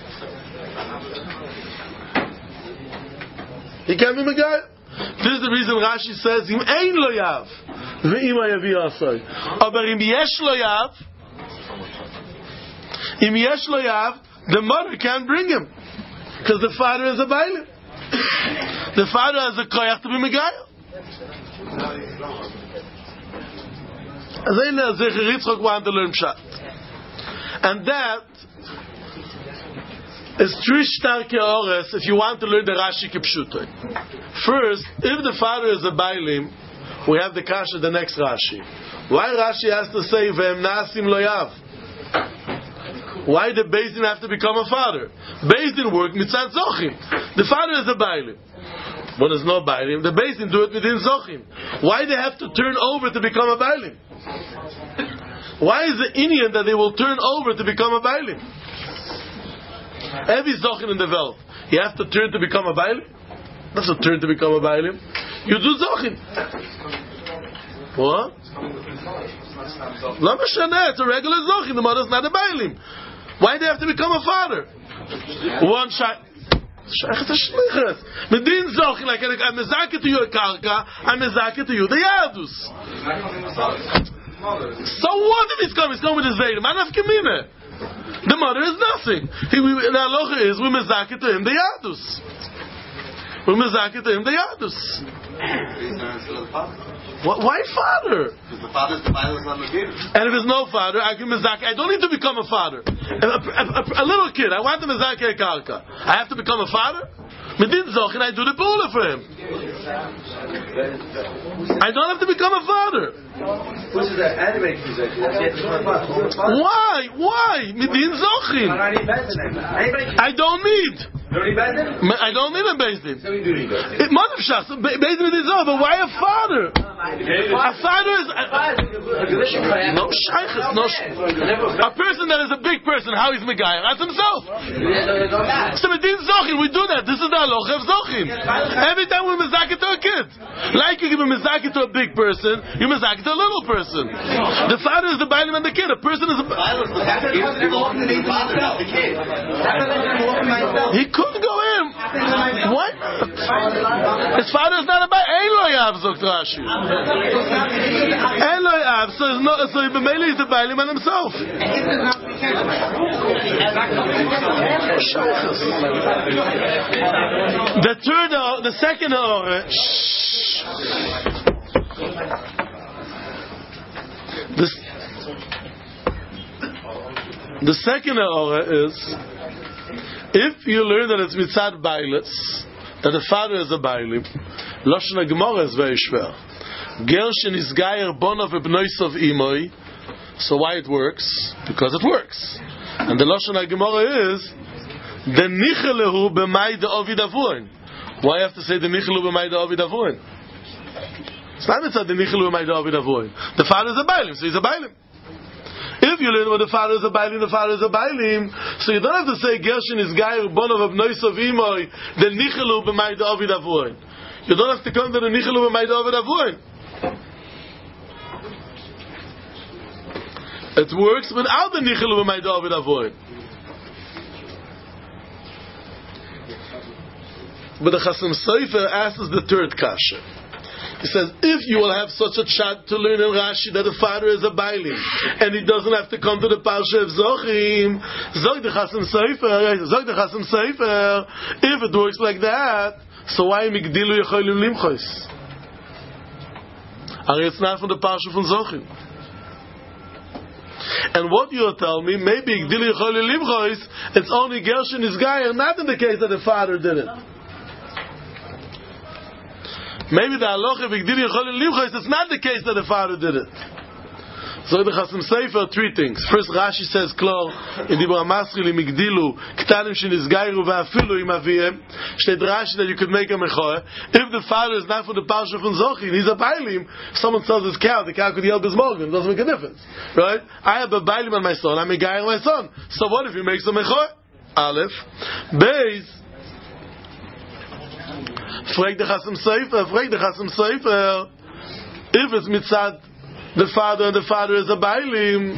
He can't be Megayer. This is the reason Rashi says, Im ein lo yav, ve'im hayavi asay. Aber im yesh lo yav, im yesh lo yav, the mother can't bring him. Because the father is a bailim. The father has a koyach to be Megayer. And that is three starke ores if you want to learn the Rashi Kipshutoy. First, if the father is a bailim, we have the kasha, the next Rashi. Why Rashi has to say Ve'em nasim lo yav? Why the Beis Din have to become a father? Beis Din work mitzad zochim. The father is a bailim. When there's no bailim, the Beis Din do it within zochim. Why they have to turn over to become a bailim? Why is the Indian that they will turn over to become a bailim? Every zochin in the world, you have to turn to become a bailim? That's a turn to become a bailim. You do zochin. What? Lama Shana, it's a regular zochin. The mother's not a bailim. Why do they have to become a father? One shot. Shaykhs shlichas. Medin zochin, like I'm mezakeh to you a karka, I'm mezakeh to you the yadus. So what if he's coming? He's coming with his veil. Manaf Kemine. The mother is nothing. He, we, the halacha is we mezakeh to him the yadus. We mezakeh to him the yadus. What, why father? Because the father's the father's not negated. And if there's no father, I can mezakeh. I don't need to become a father. A, a, a, a little kid, I want to mezakeh karka. I have to become a father? Medin zochin, I do the pula for him. I don't have to become a father. Why? Why? Medin zochin. I don't need. I don't need a Beis Din. It mother shas. Beis Din is over. Why a father? A father is no shaykhs. No. A person that is a big person, how he's megayer? That's himself. So Medin zochin, we do that. This is the halacha of zochin. Every time we mezakeh to a kid, like you give a mezakeh to a big person, you mezakeh to a little person. The father is the bailim and the kid. A person is a. He couldn't go in. What? His father is not a bailim. Ein lo yav, zokt Rashi. Ein lo yav. So it's not. So B'meili is the bailim and himself. The third, the second orah. The, the second orah is if you learn that it's mitzad bailis, that the father is a bailim, Lashon HaGemara is very shver. Gershin is gayer bonav ebnoisov imoi. So why it works? Because it works. And the Lashon HaGemara is The nichelehu b'may de'ovid avoin. Why have to say the nichelehu b'may de'ovid avoin? It's not that the nichelehu b'may de'ovid avoin. The father is a bailim, so he's a bailim. If you learn what the father is a bailim, the father is a bailim, so you don't have to say Gershon is Gai Ubonov of Noisov Imoy, the nichelu b'may David Avoin. You don't have to come to the nichelu b'may David Avoin. It works without the nichelu b'may David Avoin. But the Chasam Sofer asks the third kasha. He says, if you will have such a chat to learn in Rashi that the father is a bailim, and he doesn't have to come to the Parsha of Zochim, Zog the Chasam Sofer, Zog the Chasam Sofer, if it works like that, so why Migdilu Yecholim Limchos? And it's not from the Parsha from Zochim. And what you'll tell me, maybe Migdilu Yecholim Limchos, it's only Gershon is Gayer, not in the case that the father did it. Maybe the halacha v'gdili yecholin limchos, it's not the case that the father did it. So the Chasam Sofer, three things. First, Rashi says, "Klar in Dibur Hamasri limigdilu ktanim shenizgayru va'afilu im aviem." Steht Rashi that you could make a mechoah. If the father is not for the parsha from Zochin, he's a bailim. Someone sells his cow, the cow could yell his morgan. It doesn't make a difference, right? I have a bailim on my son. I'm a guy on my son. So what if he makes a mechoah? Aleph, Beis. Frag the Chasam Sofer, frag the Chasam Sofer, if it's mitzad the father and the father is a bailim,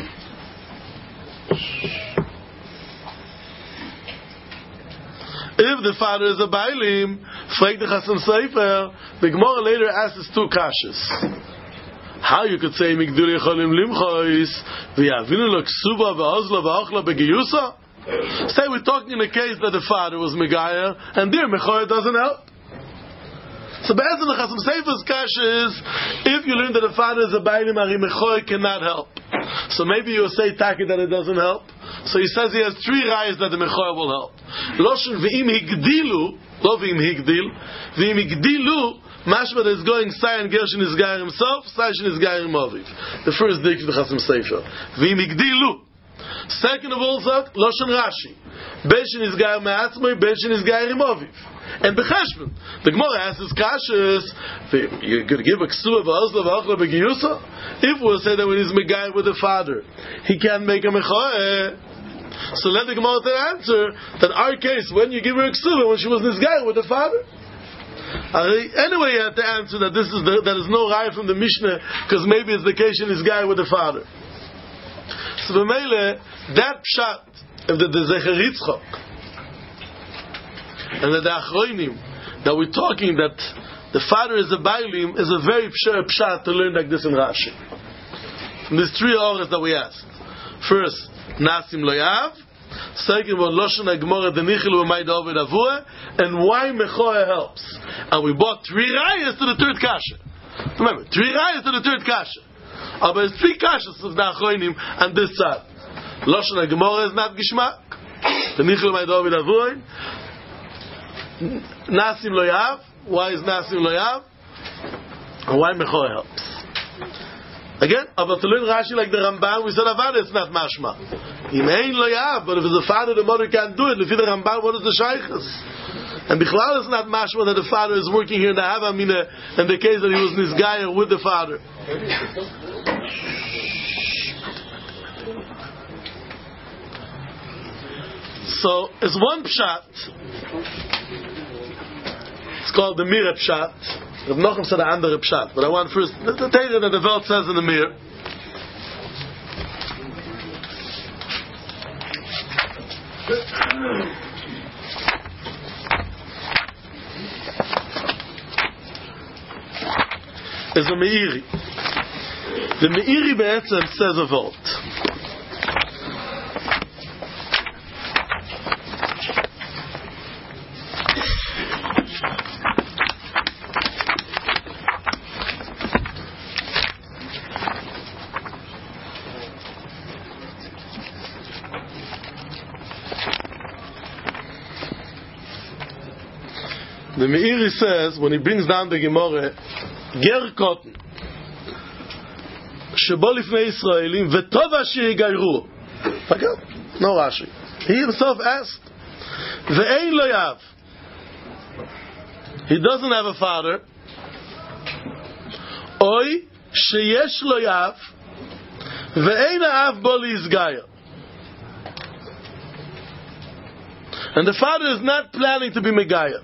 if the father is a bailim, frag the Chasam Sofer, the Gemara later asks two kashas. How you could say Migdul Yecholim Limchois, v'yavinu lo ksuba v'ozla v'ochla b'giyusa? Say we're talking in a case that the father was Megaya, and there Mechoya doesn't help. So basically the Chasam Sofer's kasha is, if you learn that the father is a bailim, Ari Mechoy cannot help. So maybe you'll say Taki that it doesn't help. So he says he has three rayas that the Mechoy will help. Loshen v'im higdilu, lo v'im higdil, v'im higdilu, mashma that is going Sayan Gershon is Gayer himself, Sayan is Gayer Moviv. The first dik of the Chasam Sofer. V'im higdilu. Second of all, Loshen Rashi. Beshin is Gayer Me'atzmoi, Beshin is Gayer Moviv. And b'cheshbon, the Gemara asks kashas. You're going to give a ksuva v'ozla v'ochla b'giyusa? If we'll say that when he's megayah with the father, he can't make a mechoeh. So let the Gemara answer that our case, when you give her a ksuva, when she was nisgayah with the father. Anyway, you have to answer that this is the, that is no raya from the Mishnah, because maybe it's the case she nisgayah with the father. So the Mele, that pshat of the, the Zecher Yitzchok, and that the Achroinim, that we're talking that the father is a bailim, is a very pshat pshat to learn like this in Rashi. From these three orders that we asked. First, Nasim Loyav. Second one, Loshen HaGemorah Denichilu V'may David Avua. And why Mechoah helps. And we brought three rayas to the third kasha. Remember, three rayas to the third kasha. But there's three kashas of the Achroinim on this side. Loshen HaGemorah is not Gishmak. Denichilu V'may David Avua. Nasim Loyav. Why is Nasim Loyav? And why Mechoah helps? Again, but to learn Rashi like the Ramban, we said Avada, it's not mashma. Imein Loyav, but if it's a father, the mother can't do it. If it's the Ramban, what is the shaykhs? And Bichlal is not mashma that the father is working here in the Havamina, in the case that he was Nisgaya with the father. So, it's one pshat. It's called the Mirah Pshat. Rav Nochem said the andere Pshat, but I want first the Torah that the Welt says in the Mir. Is a Meiri. The Meiri be'etzem says a Welt. The Meiri says, when he brings down the Gemara, Ger Kotten, Shebo Lifnei Yisraelim, V'tov Asher Yigayru. No Rashi. He himself asked, Ve'ein lo yav. He doesn't have a father. Oy sheyesh lo yav. Ve'ein ha'av bo li'izgaya. And the father is not planning to be Megaya.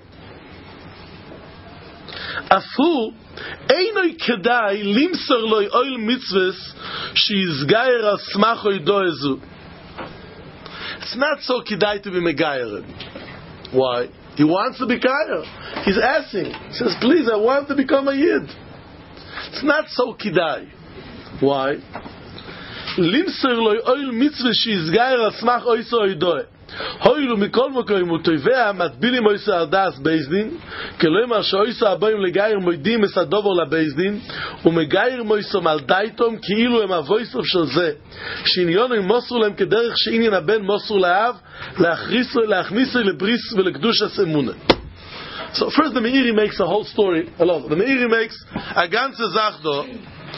Afu einoi kedai limsor loy oil mitzvahs she'izgayer al smach oido ezu. It's not so kedai to be Megayer. Why? He wants to be Gayer. He's asking. He says, please, I want to become a Yid. It's not so kedai. Why? Limsor loy oil mitzvahs she'izgayer al smach oido ezu. Hoylu mikol mokoim utoivea matbilim oisa ardas bezdin kelema shoisa abayim legair moidim es adovor la bezdin umegair moisom al daitom כאילו הם avoisov של זה שעניון הם מוסרו להם כדרך שעניין הבן מוסרו לאב להכניסו לבריס ולקדוש הסמונה. So first the Meiri makes a whole story. Hello, the Meiri makes a ganze Zachdo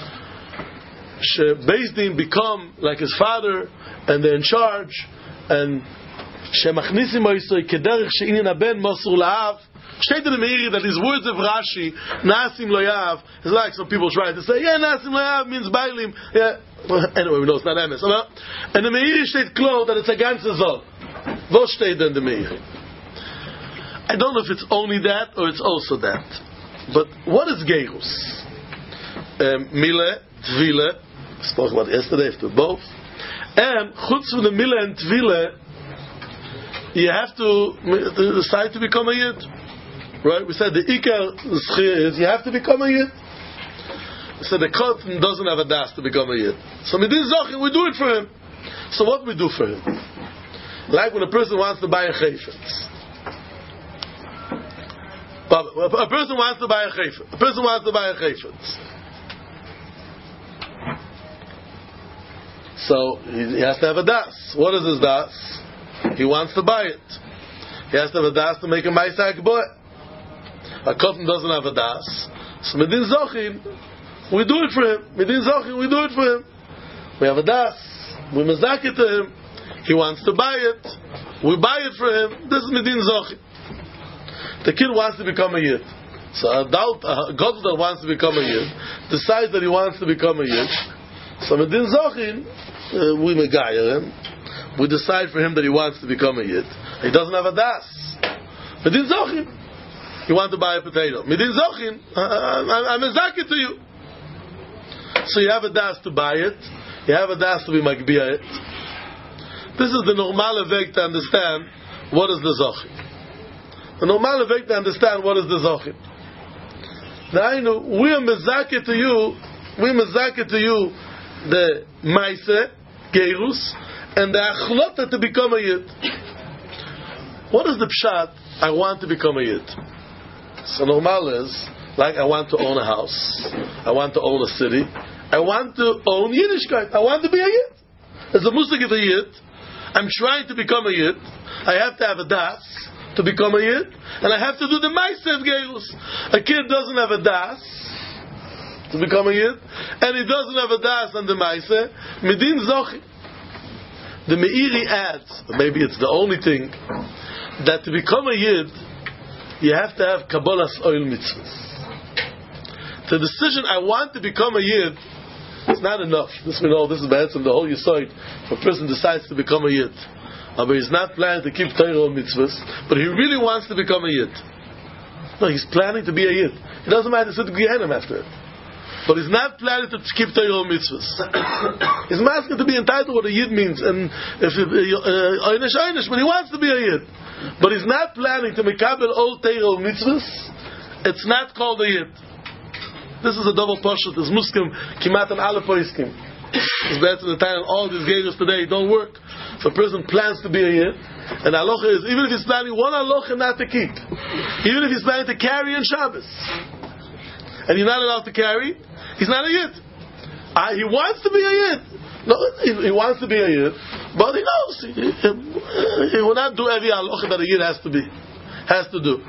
Bezdin become like his father and they're in charge and שמכניסים oysoy kederich she'inyan haben mosur la'av. Steht in the Meiri that these words of Rashi, Nasim lo yav, is like some people try to say, yeah, Nasim lo yav means bailim. Yeah, well, anyway, we know it's not emes. And the Meiri steht klar that it's a ganze Zol. Wo steht in the Meiri? I don't know if it's only that or it's also that. But what is Geirus? Um, Mile, Tvile, spoke about yesterday, after both. And chutz from the Mile and Tvile, you have to decide to become a Yid. Right? We said the Iker is you have to become a Yid. We said the Kotten doesn't have a das to become a Yid. So Midin Zochin, we do it for him. So what we do for him? Like when a person wants to buy a chayfetz. A person wants to buy a chayfetz. A person wants to buy a chayfetz. So he has to have a das. What is his das? He wants to buy it. He has to have a das to make a ma'asak boy. A cotton doesn't have a das. So Medin Zochin, we do it for him. Medin Zochin, we do it for him. We have a das. We mazak it to him. He wants to buy it. We buy it for him. This is Medin Zochin. The kid wants to become a Yid. So a adult, a god that wants to become a Yid, decides that he wants to become a Yid. So Medin Zochin, uh, we megayer him. We decide for him that he wants to become a Yid. He doesn't have a das. Medin Zochin. You want to buy a potato. Medin Zochin. I'm a zakit to you. So you have a das to buy it. You have a das to be magbiya it. This is the normal way to understand what is the Zochin. The normal way to understand what is the Zochin. Now I know we are mezakit to you. We are mezakit to you the Maise, Geirus, and the achlota to become a Yid. What is the pshat? I want to become a Yid. So normal is, like I want to own a house, I want to own a city, I want to own Yiddishkeit, I want to be a Yid. As a Muslim of a Yid, I'm trying to become a Yid, I have to have a das to become a Yid, and I have to do the Ma'asev Geirus. A kid doesn't have a das to become a Yid, and he doesn't have a das on the Ma'aseh, Medin Zochin. The Meiri adds, maybe it's the only thing, that to become a Yid, you have to have Kabbalas oil mitzvahs. The decision, I want to become a Yid, it's not enough. This we know, this is bad, the whole Yisod. If a person decides to become a Yid, but he's not planning to keep Torah mitzvahs, but he really wants to become a Yid. No, he's planning to be a Yid. It doesn't matter to sit Gehenim after it. But he's not planning to keep Torah mitzvahs. He's asking to be entitled what a Yid means, and if Einish uh, Einish, but he wants to be a Yid. But he's not planning to mekabel all Torah mitzvahs. It's not called a Yid. This is a double pashut. It's muskim kimat an aleph poiskim. It's better the time all these geiros today don't work. If a person plans to be a Yid, and halacha is even if he's planning one halacha not to keep, even if he's planning to carry in Shabbos, and you're not allowed to carry, he's not a Yid. Uh, he wants to be a Yid. No, he, he wants to be a Yid, but he knows he, he, he will not do every halacha that a Yid has to be, has to do.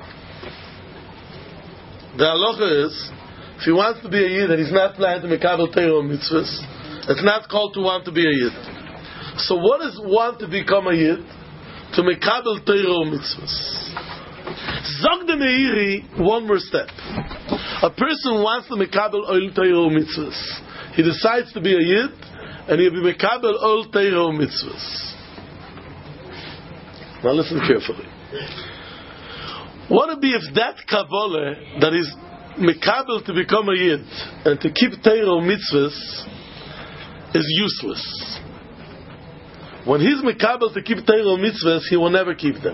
The halacha is, if he wants to be a Yid and he's not planning to mekabel Torah mitzvahs, it's not called to want to be a Yid. So what is want to become a Yid? to mekabel Torah mitzvahs. Zog de Meiri, one more step. A person wants to mekabel oil Torah mitzvahs. He decides to be a yid, and he'll be mekabel oil Torah mitzvahs. Now listen carefully. What would be if that Kabbalah that is mekabel to become a yid and to keep Torah mitzvahs is useless? When he's mekabel to keep Torah mitzvahs, he will never keep them.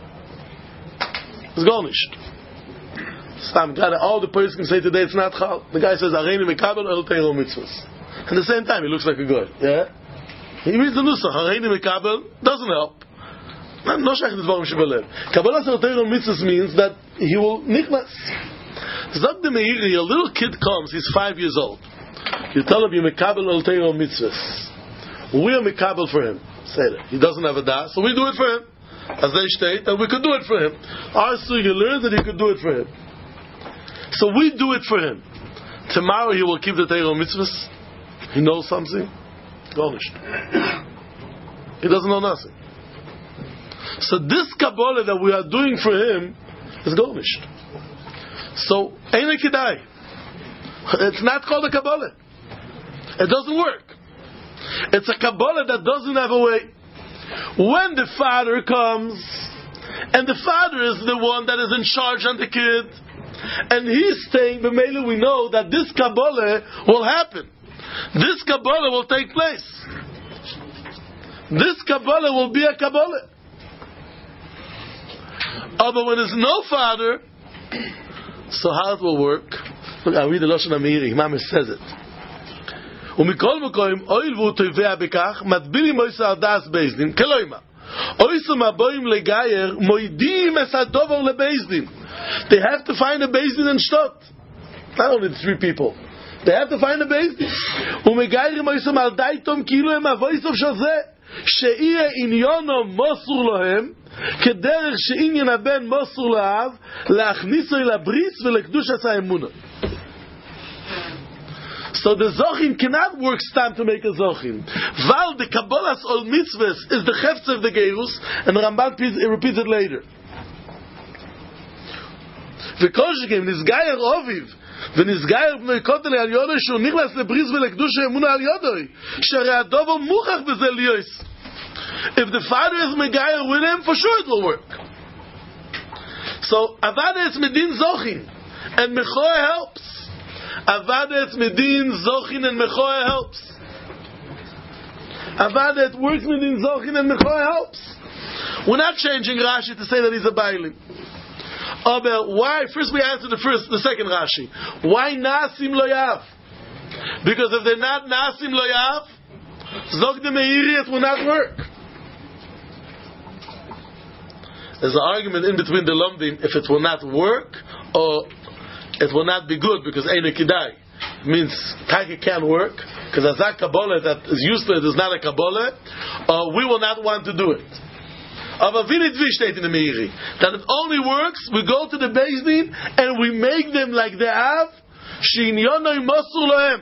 It's garnished. Some guy, all the person can say today it's not chal. The guy says Areini mekabel el Torah mitzvahs. At the same time, he looks like a guy. Yeah, he reads the nusach. Areini mekabel doesn't help. No shach this barum shebelev. Kabbalah el Torah mitzvahs means that he will nichnas. Zog de Meiri, a little kid comes. He's five years old. You tell him you mekabel el Torah mitzvahs. We are mekabel for him. Say that he doesn't have a das, so we do it for him. As they state, and we could do it for him. Our sugi learned that he could do it for him. So we do it for him. Tomorrow he will keep the Torah mitzvahs. He knows something. Garnished. He doesn't know nothing. So this Kabbalah that we are doing for him is garnished. So, ain't a kidai. It's not called a Kabbalah. It doesn't work. It's a Kabbalah that doesn't have a way. When the father comes, and the father is the one that is in charge on the kid, and he's saying, B'meila, we know that this Kabbalah will happen. This Kabbalah will take place. This Kabbalah will be a Kabbalah. Oh, but when there's no father, so how it will work? Look, I read the Lashon HaMeiri. Mamish says it. ומכל מקום, אויל והוא טובע בכך, מדבילים מויסה הדס בייסדין, כלוימה. אויסם הבוים לגייר, מוידים את הדובר לבייסדין. They have to find a בייסדין in Stott. Not only the three people. They have to find a בייסדין. ומגיירים מויסם על דייתום, כאילו הם אבויסוף של זה, שאיה עניונו מוסור להם, כדרך שעניין הבן מוסור לאב, להכניסו אל הבריס ולקדוש עשה אמונה. So the Zochin cannot work stam to make a Zochin. Val the Kabbalah's ol mitzvahs is the Chefz of the Gerus, and the Ramban repeats it later. V'kolshikim, Nizgayer Oviv, v'Nizgayer b'nei kotel al yodoi, shu nichlas lebris v'lekdusha emuna al yodoi, sharei adovo muchach b'zeh liyos. If the father is Megayer with him, for sure it will work. So, Avada is Medin Zochin, and Mechoah helps. Avadet Medin Zochin and Mechoah helps. Avadet works Medin Zochin and Mechoah helps. We're not changing Rashi to say that he's a Bailim. Oh, but why? First we answer the first, the second Rashi. Why Nasim Loyav? Because if they're not Nasim Loyav, Zog de Meiri, it will not work. There's an argument in between the Lomdim if it will not work or it will not be good because Eina Kidai means Taika can't work because Azak Kabbalah that is useless is not a Kabbalah, or we will not want to do it. Aber wie nicht wie steht in the Meiri that it only works, we go to the Beis Din and we make them like they have She'inyono Mosur Lohem.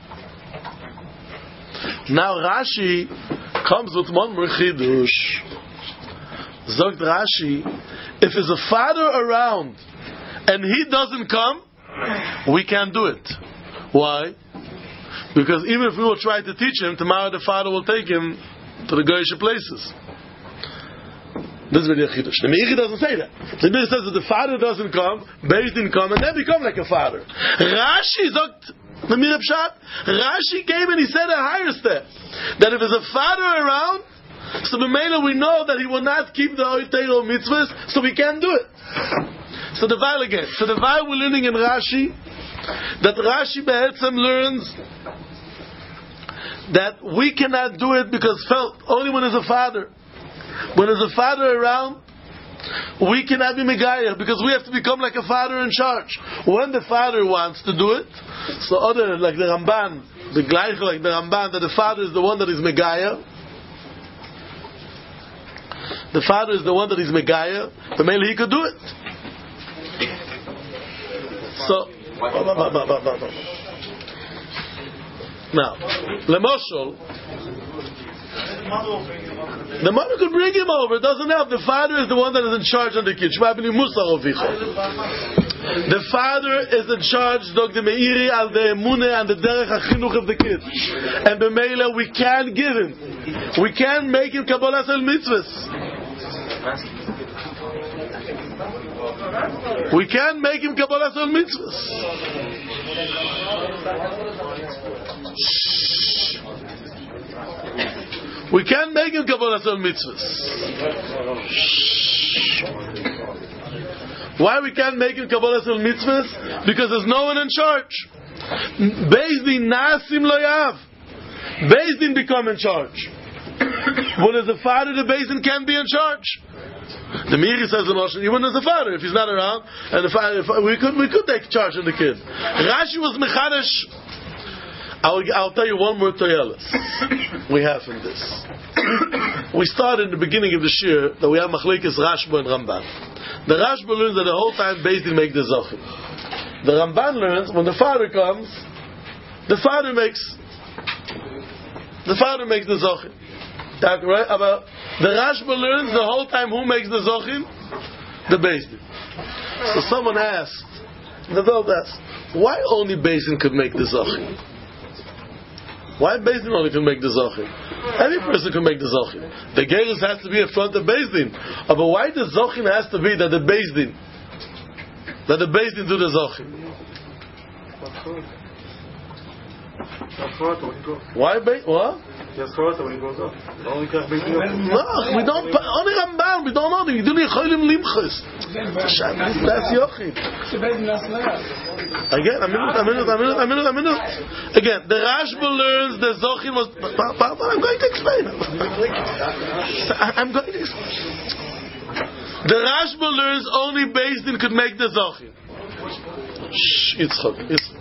Now Rashi comes with one more chidush. Zogt Rashi, if there's a father around and he doesn't come, we can't do it. Why? Because even if we will try to teach him, tomorrow the father will take him to the Goyish places. This is very chidush. The Meiri doesn't say that. The Meiri says that the father doesn't come, Beis Din come, and then become like a father. Rashi zogt the Meiri Pshat. Rashi came and he said a higher step. That if there's a father around, so b'meila we know that he will not keep the Oitero mitzvahs, so we can't do it. So the Weil again. So the Weil we're learning in Rashi, that Rashi Be'etzem learns that we cannot do it because felt only when there's a father. When there's a father around, we cannot be Megayer because we have to become like a father in charge. When the father wants to do it, so other like the Ramban, the Gleich like the Ramban, that the father is the one that is Megayer. The father is the one that is Megayer. The male he could do it. So now, Lemoshol, The mother could bring him over. It doesn't help. The father is the one that is in charge of the kid. The father is in charge, Doctor Meiri, al the emune and the derech hachinuch of the kid. And b'meila, we can't give him. We can't make him kabbalas el mitzvahs. We can't make him kabbalas el mitzvahs. We can't make him kabbalas el mitzvahs. Why we can't make him kabbalas el mitzvahs? Because there's no one in charge. Beis din nasim lo yav. Beis din become in charge. When there's a father, the Beis din can't be in charge. The Miri says the Moshe, even as a father, if he's not around, and if, I, if I, we could we could take charge of the kid. Rashi was mechadish. I'll, I'll tell you one more toyelis we have in this. We started in the beginning of the shir that we have machlekes Rashba and Ramban. The Rashba learns that the whole time Beis Din make the zochim. The Ramban learns when the father comes, the father makes the father makes the zochim. That right? About the Rashba learns the whole time who makes the zochim, the Beis Din. So someone asked, the Veld asked, why only Beis Din could make the zochim? Why Beis Din only can make the zochim? Any person can make the zochim. The gerus has to be in front of Beis Din. Uh, but why the zochim has to be that the Beis Din, that the Beis Din do the zochim? Why Beis? What? No, we don't. Only Ramban. We don't know. We do the cholim limchus. That's yochid. Again, a minute, a minute, a minute, a minute, a minute. Again, the Rashba learns the zochim was. I'm going to explain. I'm going to explain. The Rashba learns only Beis Din could make the zochim. Shh, Yitzchak, Yitzchak.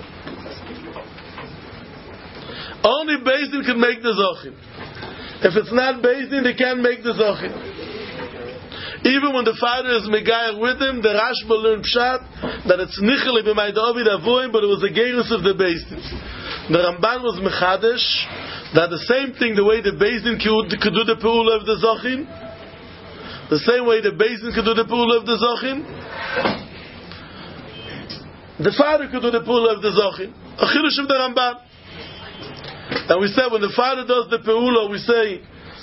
Only Beis Din can make the zochim. If it's not Beis Din, they can't make the zochim. Even when the father is megayach with him, the Rashba learned pshat that it's nicheli b'may David avoim, but it was the gerus of the Beis Din. The Ramban was mechadish that the same thing, the way the Beis Din could, could do the peula of the zochim, the same way the Beis Din could do the peula of the zochim, the father could do the peula of the zochim. A chidush of the Ramban. And we said when the father does the peula, we say,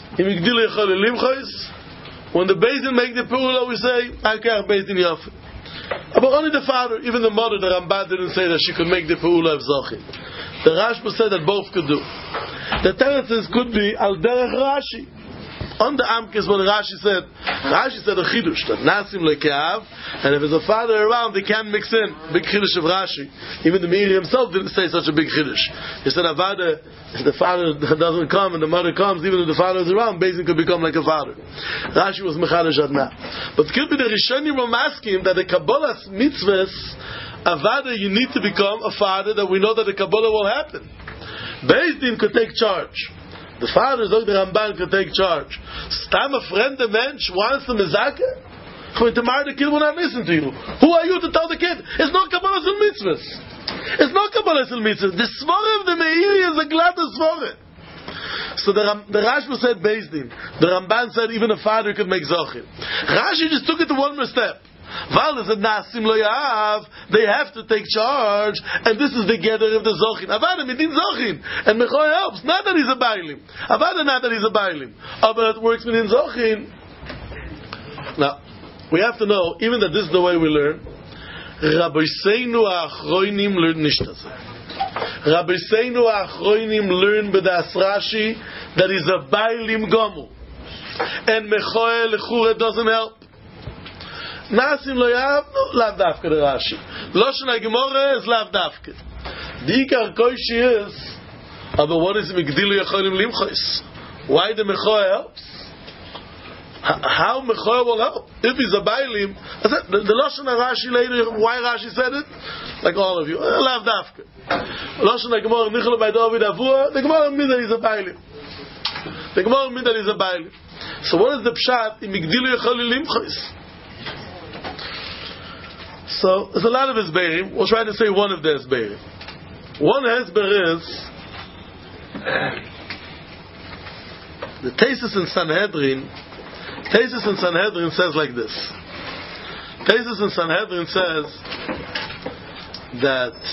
when the Beis Din make the peula, we say, Beis Din Yaf. But only the father, even the mother, the Ramban didn't say that she could make the peula of Zochim. The Rashba said that both could do. The tendencies could be al derech Rashi. On the Amkes, when Rashi said, Rashi said a chidush that nasim lekeav, and if there's a father around, they can't mix in. Big chidush of Rashi. Even the Meiri himself didn't say such a big chidush. He said, Avada, if the father doesn't come and the mother comes, even if the father is around, basically could become like a father. Rashi was mechadish adna. But it could be the Rishonim were asking that the Kabbalah's mitzvahs, Avada, you need to become a father, that we know that the Kabbalah will happen. Beis Din could take charge. The father, Zog the Ramban, could take charge. Stam a friend, a mensch, wants to mezakeh? When tomorrow the kid will not listen to you. Who are you to tell the kid? It's not Kabbalah Sil Mitzvahs. It's not Kabbalah Sil Mitzvahs. The Svara of the Meiri is a glad Svara. So the, Ram, the Rashba said Beis Din. The Ramban said even a father could make Zochim. Rashi just took it to one more step. Val is a nasim lo yav. They have to take charge, and this is the gather of the zochin. Avada midin zochin, and Mechoy helps. Not that he's a bailim. Avada not that he's a bailim. But it works midin zochin. Now we have to know, even that this is the way we learn. Rabbi Seinu Achroinim learn nishtaz. Rabbi Seinu Achroinim learn b'das Rashi that he's a bailim gomu, and Mechoy lechura doesn't help. Nasim lo yav, no, lav dafka the Rashi. Loshen HaGemorah is lav dafka. The ikar koishi is, but what is Migdilu Yacholim Limchos? Why the Mechoah helps? How Mechoah will help? If he's a Bailim, I said, the, the Loshen HaRashi later, why Rashi said it? Like all of you, lav dafka. Loshen HaGemorah, Nichol by David Avua, the Gemorah means that he's a Bailim. The Gemorah means that he's a Bailim. So what is the pshat in Migdilu Yacholim Limchos? So there's a lot of Hesberim. We'll try to say one of the Hesberim. One Hesber is The Tesis in Sanhedrin, Tesis in Sanhedrin says like this. Tesis in Sanhedrin says that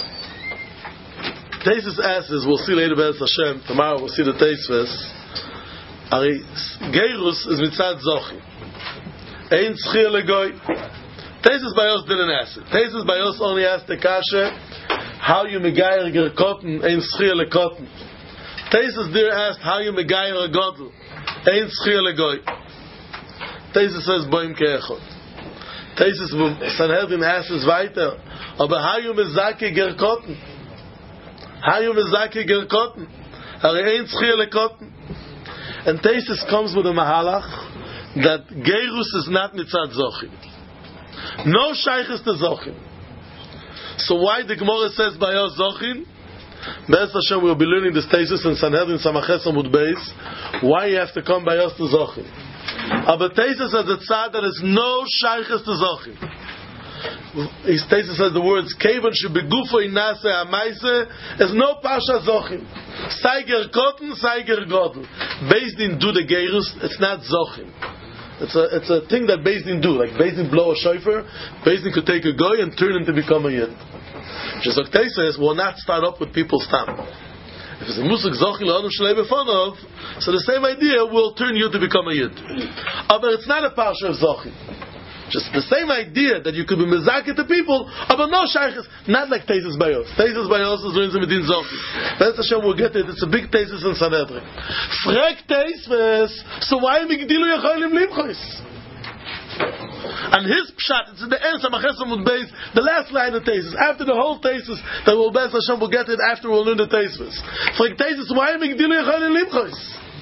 Tesis asks, we'll see later Be'ez Hashem, tomorrow we'll see the Tesis, Ari Geirus is mitzad Zochi. Ein Tzchir Legoy. Tesis Bayos didn't ask it. Tesis Bayos only asked the Kasha, how you megayer gerkotten, ein Tzchir Lekotten. Tesis there asked, how you megayer a Godel, ein Tzchir Legoy. Tesis says, Boim Keechot. Tesis Sanhedrin asks weiter, aber how you mezake gerkotten? How you mezake gerkotten? Are ein Tzchir Lekotten? And Tesis comes with a mahalach that Gerus is not mitzad Zochim. No shaykhis to Zochim. So why the Gemara says Bayos Zochim? Be'ez Hashem we'll be learning this Tesis in Sanhedrin Samaches Amud Beis. Why you have to come Bayos to Zochim? But Tesis says the tzad that is no shaykhis to Zochim. His Tesis says the words Kevan should be gufo inase amaise is no pasha Zochim. Saiger Kotten, Saiger Godel. Based in do the Gerus, it's not Zochim. It's a it's a thing that Beis Din do. Like Beis Din blow a shofar, Beis Din could take a goy and turn him to become a yid. Shesokhtei says will not start up with people's tam. If it's a musik zochim le'odom shlei befonov, so the same idea will turn you to become a yid. But it's not a parsha of zochim. Just the same idea that you could be mezakeh to people, but no shaykhs, not like Tesis Bayos. Tesis Bayos is doing some midin zochim. Be'ez Hashem will get it. It's a big Tesis in Sanhedrin. Frek Tesis, so why migdilu yacholim limchos? And his pshat, it's in the end, Samaches Amud Beis, the last line of Tesis, after the whole Tesis, that will Be'ez Hashem will get it after we'll learn the Tesis. Frek Tesis, why migdilu yacholim limchos?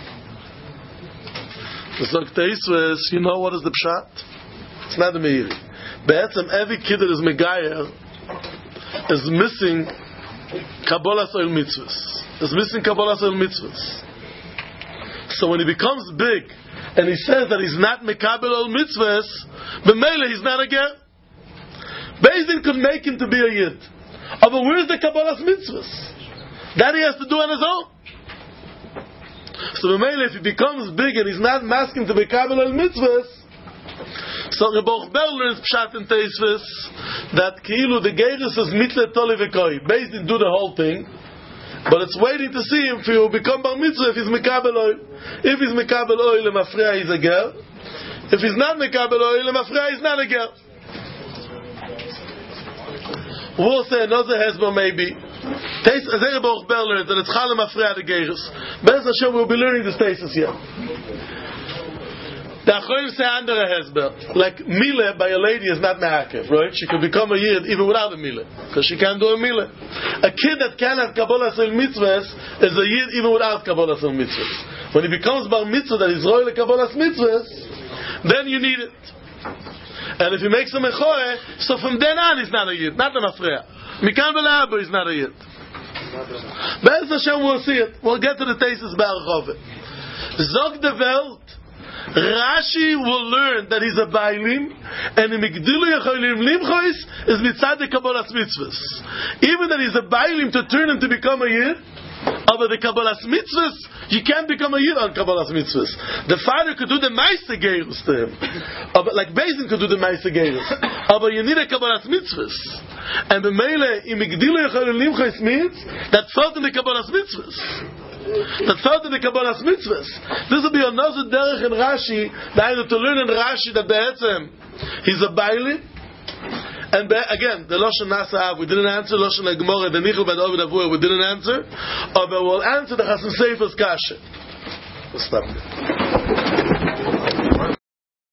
So Tesis, you know what is the pshat? It's not the Meiri. Be'etzem, every kid that is Megayer is missing Kabbalas Oil Mitzvahs. Is missing Kabbalas Oil Mitzvahs. So when he becomes big and he says that he's not Mekabel Oil Mitzvahs, b'meile he's not a ger. Beis Din could make him to be a Yid. Oh, but where's the Kabbalas Mitzvahs? That he has to do on his own. So b'meile if he becomes big and he's not masking to Mekabel Oil Mitzvahs, so Rebbe Ochber learns pshat in Teisvis that Ki'ilu the Gerus is mitzvah toli v'koi. Beis Din do the whole thing, but it's waiting to see if he will become bar mitzvah if he's mekabel oil. If he's mekabel oil, lemafreya he's a ger. If he's not mekabel oil, lemafreya he's not a ger. We'll say another hezbo maybe. Teis as Rebbe Ochber learns that it's chal lemafreya the Gerus. Be'ez Hashem we'll be learning this Teisvis here. The Achorim say under a hezber, like Mile by a lady is not me'akev, right? She can become a yid even without a Mile, because she can't do a Mile. A kid that can have Kabbalah Sil Mitzvahs is a yid even without Kabbalah Sil Mitzvahs. When he becomes bar mitzvah that is royal Kabbalah Mitzvahs, then you need it. And if he makes a mechoe, so from then on he's not a yid, not a mafreya. Mikan v'la'abo he's not a yid. Be'ez Hashem will see it. We'll get to the Tesis Baruch Ove. Zog de Welt, Rashi will learn that he's a Bailim, and in Migdilu Yacholim Limchois is mitzad the Kabbalas Mitzvahs. Even that he's a Bailim to turn him to become a Yid, but the Kabbalas Mitzvahs, you can't become a Yid on Kabbalas Mitzvahs. The father could do the Meister Geirus to him, but like Beis Din could do the Meister Geirus, but you need a Kabbalas Mitzvahs. And the Meile in Migdilu Yacholim Limchois means that felt in the Kabbalas Mitzvahs. That felt in the Kabbalas Mitzvahs. This will be another derech in Rashi, that to learn in Rashi that be'etzem he's a Bailim. And be, again, the Lashon Nasa we didn't answer. Lashon Gemara, the Nichel Bad Ovid Avur, we didn't answer. But we'll answer the Chasam Sefer's Kasha. We'll stop there.